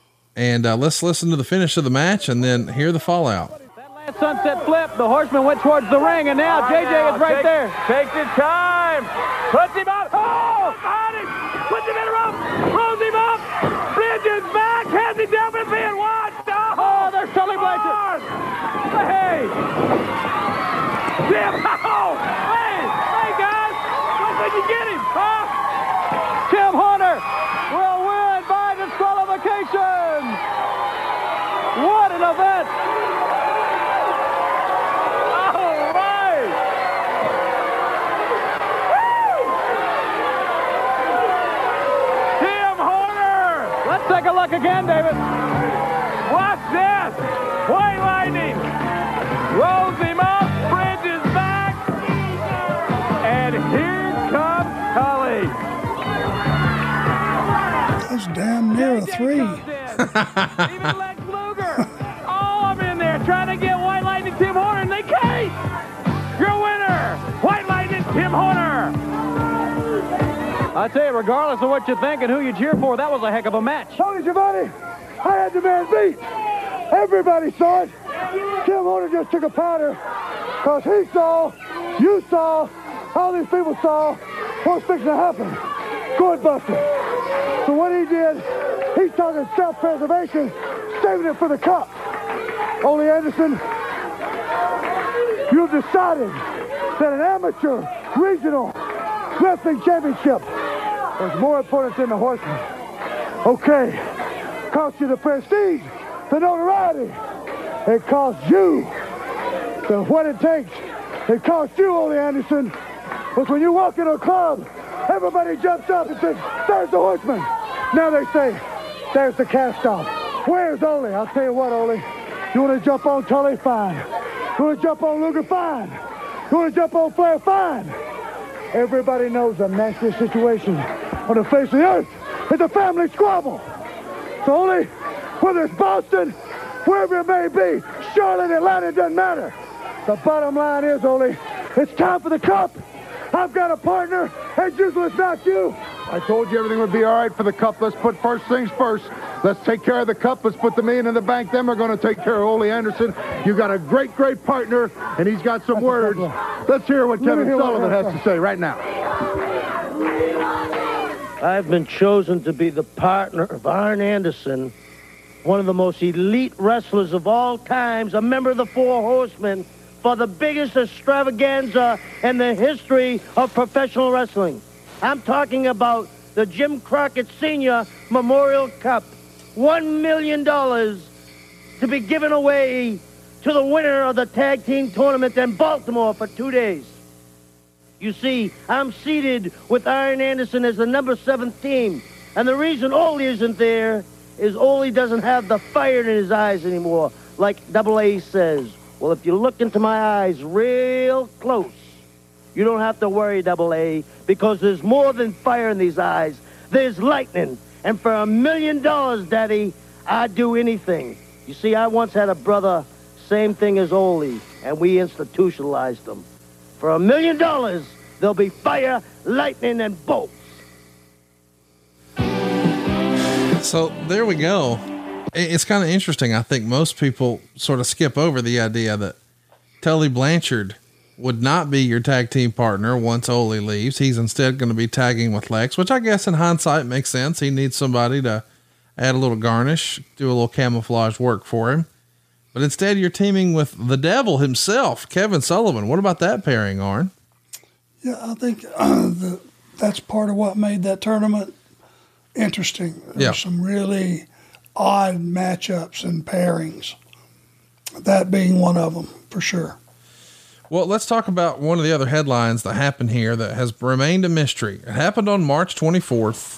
And let's listen to the finish of the match and then hear the fallout. Last sunset flip, the Horseman went towards the ring, and now JJ is right there. Takes his time. Puts him up. Oh, on him. Puts him in a rope. Throws him up. Bridges back. Has him down for being watched. Oh, there's Tully Blanchard. Hey. Tim. Oh. Hey, guys. When you get him, huh? Tim Horner will win by disqualification. What an event. Take a look again, David. Watch this. White Lightning rolls the was damn near a 3. Even Lex Luger. All of them in there trying to get White Lightning Tim Horner, and they can't. Your winner, White Lightning Tim Horner. I tell you, regardless of what you think and who you cheer for, that was a heck of a match. Tony Schiavone, I had the man beat. Everybody saw it. Tim Horner just took a powder because he saw, you saw, all these people saw what's fixing to happen. Good Buster. So what he did, he's talking self-preservation, saving it for the cup. Ole Anderson, you've decided that an amateur regional wrestling championship was more important than the Horseman. Okay, cost you the prestige, the notoriety. It cost you the what it takes. It cost you, Ole Anderson. Because when you walk into a club, everybody jumps up and says, there's the Horseman. Now they say, there's the cast-off. Where's Ole? I'll tell you what, Ole. You want to jump on Tully? Fine. You want to jump on Luger? Fine. You want to jump on Flair? Fine. Everybody knows the nastiest situation on the face of the earth is a family squabble. So Ole, whether it's Boston, wherever it may be, Charlotte, Atlanta, it doesn't matter. The bottom line is, Ole, it's time for the cup. I've got a partner, and usually it's not you. I told you everything would be all right for the cup. Let's put first things first. Let's take care of the cup. Let's put the $1 million in the bank. Then we're going to take care of Ole Anderson. You got a great, great partner, and he's got some words. Let's hear what Kevin Sullivan has to say right now. I've been chosen to be the partner of Arn Anderson, one of the most elite wrestlers of all times, a member of the Four Horsemen, for the biggest extravaganza in the history of professional wrestling. I'm talking about the Jim Crockett Sr. Memorial Cup. $1 million to be given away to the winner of the tag team tournament in Baltimore for 2 days. You see, I'm seated with Arn Anderson as the number 7 team. And the reason Ole isn't there is Ole doesn't have the fire in his eyes anymore, like Double A says. Well, if you look into my eyes real close, you don't have to worry, Double A, because there's more than fire in these eyes. There's lightning. And for $1 million, Daddy, I'd do anything. You see, I once had a brother, same thing as Ole, and we institutionalized them. For $1 million, there'll be fire, lightning, and bolts. So there we go. It's kind of interesting. I think most people sort of skip over the idea that Tully Blanchard would not be your tag team partner once Ole leaves. He's instead going to be tagging with Lex, which I guess in hindsight makes sense. He needs somebody to add a little garnish, do a little camouflage work for him. But instead you're teaming with the devil himself, Kevin Sullivan. What about that pairing, Arn? Yeah, I think that's part of what made that tournament interesting. There were some really odd matchups and pairings, that being one of them for sure. Well, let's talk about one of the other headlines that happened here that has remained a mystery. It happened on March 24th,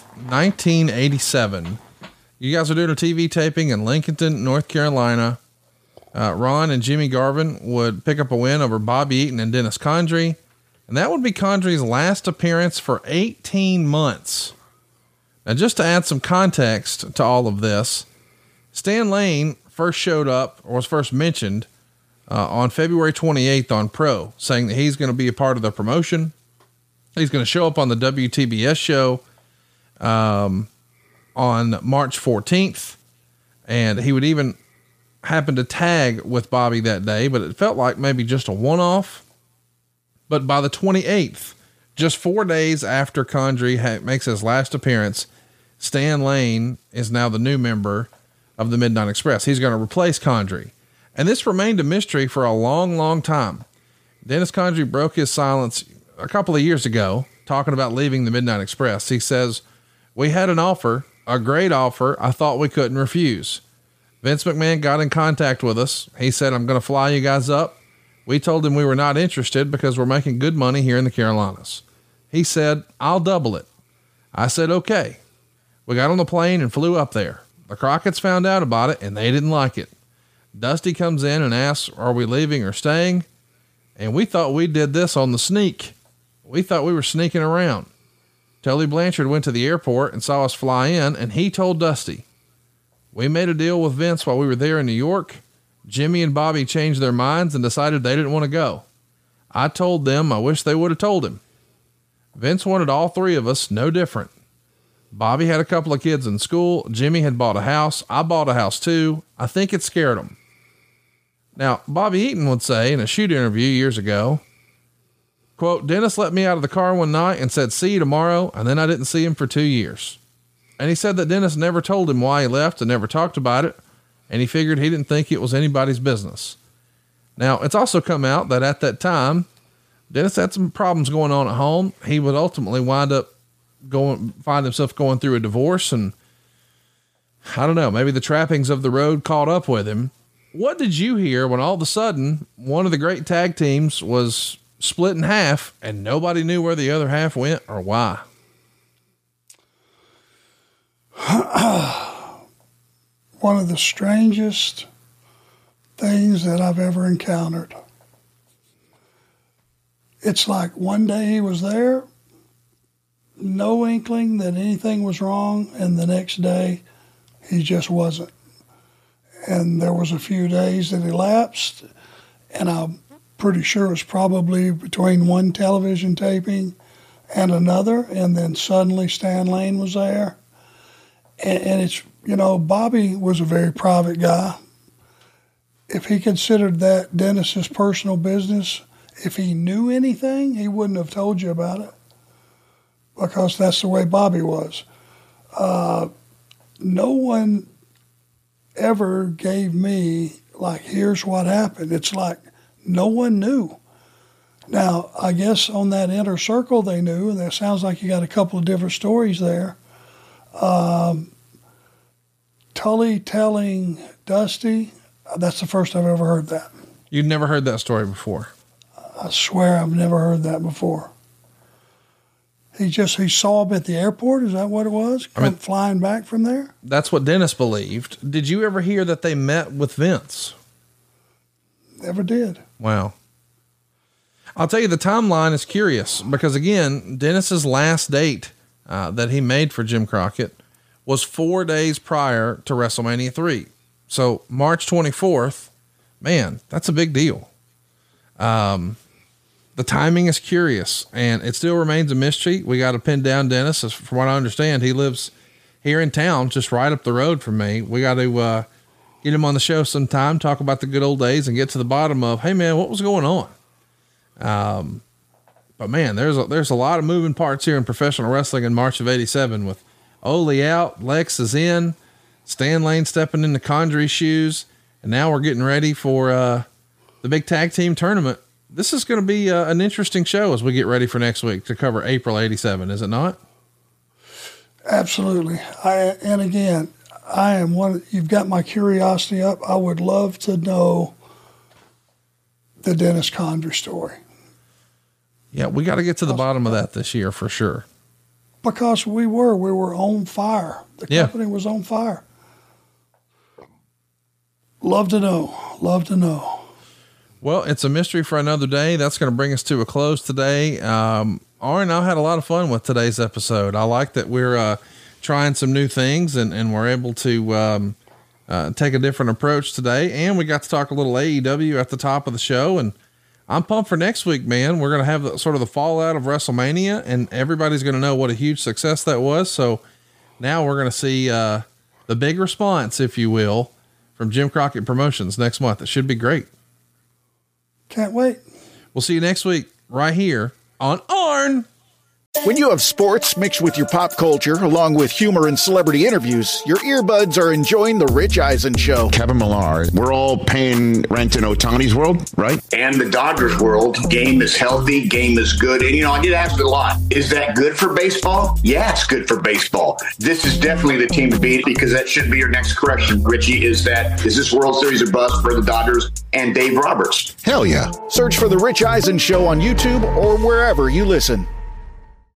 1987. You guys are doing a TV taping in Lincolnton, North Carolina. Ron and Jimmy Garvin would pick up a win over Bobby Eaton and Dennis Condrey. And that would be Condrey's last appearance for 18 months. Now, just to add some context to all of this, Stan Lane first showed up, or was first mentioned, on February 28th on Pro, saying that he's going to be a part of the promotion. He's going to show up on the WTBS show on March 14th. And he would even happen to tag with Bobby that day, but it felt like maybe just a one-off. But by the 28th, just 4 days after Condrey makes his last appearance, Stan Lane is now the new member of the Midnight Express. He's going to replace Condrey. And this remained a mystery for a long, long time. Dennis Condrey broke his silence a couple of years ago, talking about leaving the Midnight Express. He says, "We had an offer, a great offer. I thought we couldn't refuse. Vince McMahon got in contact with us. He said, I'm going to fly you guys up. We told him we were not interested because we're making good money here in the Carolinas. He said, I'll double it. I said, okay. We got on the plane and flew up there. The Crockett's found out about it and they didn't like it. Dusty comes in and asks, are we leaving or staying? And we thought we did this on the sneak. We thought we were sneaking around. Tully Blanchard went to the airport and saw us fly in, and he told Dusty, "We made a deal with Vince while we were there in New York. Jimmy and Bobby changed their minds and decided they didn't want to go. I told them I wish they would have told him. Vince wanted all three of us, no different. Bobby had a couple of kids in school. Jimmy had bought a house. I bought a house too. I think it scared him." Now, Bobby Eaton would say in a shoot interview years ago, quote, "Dennis let me out of the car one night and said, 'See you tomorrow.' And then I didn't see him for 2 years. And he said that Dennis never told him why he left and never talked about it. And he figured he didn't think it was anybody's business." Now, it's also come out that at that time, Dennis had some problems going on at home. He would ultimately find himself going through a divorce, and I don't know, maybe the trappings of the road caught up with him. What did you hear when all of a sudden one of the great tag teams was split in half and nobody knew where the other half went or why? One of the strangest things that I've ever encountered. It's like one day he was there, no inkling that anything was wrong, and the next day he just wasn't. And there was a few days that elapsed, and I'm pretty sure it was probably between one television taping and another, and then suddenly Stan Lane was there. And it's, you know, Bobby was a very private guy. If he considered that Dennis's personal business, if he knew anything, he wouldn't have told you about it, because that's the way Bobby was. No one ever gave me, like, here's what happened. It's like no one knew. Now, I guess on that inner circle they knew, and that sounds like you got a couple of different stories there. Tully telling Dusty, that's the first I've ever heard that. You'd never heard that story before? I swear I've never heard that before. He saw him at the airport. Is that what it was? Flying back from there? That's what Dennis believed. Did you ever hear that they met with Vince? Never did. Wow. I'll tell you, the timeline is curious because, again, Dennis's last date that he made for Jim Crockett was 4 days prior to WrestleMania 3. So March 24th, man, that's a big deal. The timing is curious, and it still remains a mystery. We got to pin down Dennis. From what I understand, he lives here in town, just right up the road from me. We got to get him on the show sometime, talk about the good old days, and get to the bottom of, hey man, what was going on? But man, there's a lot of moving parts here in professional wrestling in March of '87 with Ole out, Lex is in, Stan Lane stepping into Condrey's shoes, and now we're getting ready for the big tag team tournament. This is going to be an interesting show as we get ready for next week to cover April '87, is it not? Absolutely. And again, I am you've got my curiosity up. I would love to know the Dennis Condrey story. Yeah, we got to get to the bottom of that this year for sure. Because we were on fire. The company was on fire. Love to know. Well, it's a mystery for another day. That's going to bring us to a close today. Arn and I had a lot of fun with today's episode. I like that we're trying some new things and we're able to take a different approach today. And we got to talk a little AEW at the top of the show. And I'm pumped for next week, man. We're going to have the fallout of WrestleMania, and everybody's going to know what a huge success that was. So now we're going to see the big response, if you will, from Jim Crockett Promotions next month. It should be great. Can't wait. We'll see you next week right here on Arn. When you have sports mixed with your pop culture, along with humor and celebrity interviews, your earbuds are enjoying The Rich Eisen Show. Kevin Millar, we're all paying rent in Ohtani's world, right? And the Dodgers world. Game is healthy, game is good. And, I get asked a lot, is that good for baseball? Yeah, it's good for baseball. This is definitely the team to beat, because that should be your next correction, Richie, is this World Series a bust for the Dodgers and Dave Roberts? Hell yeah. Search for The Rich Eisen Show on YouTube or wherever you listen.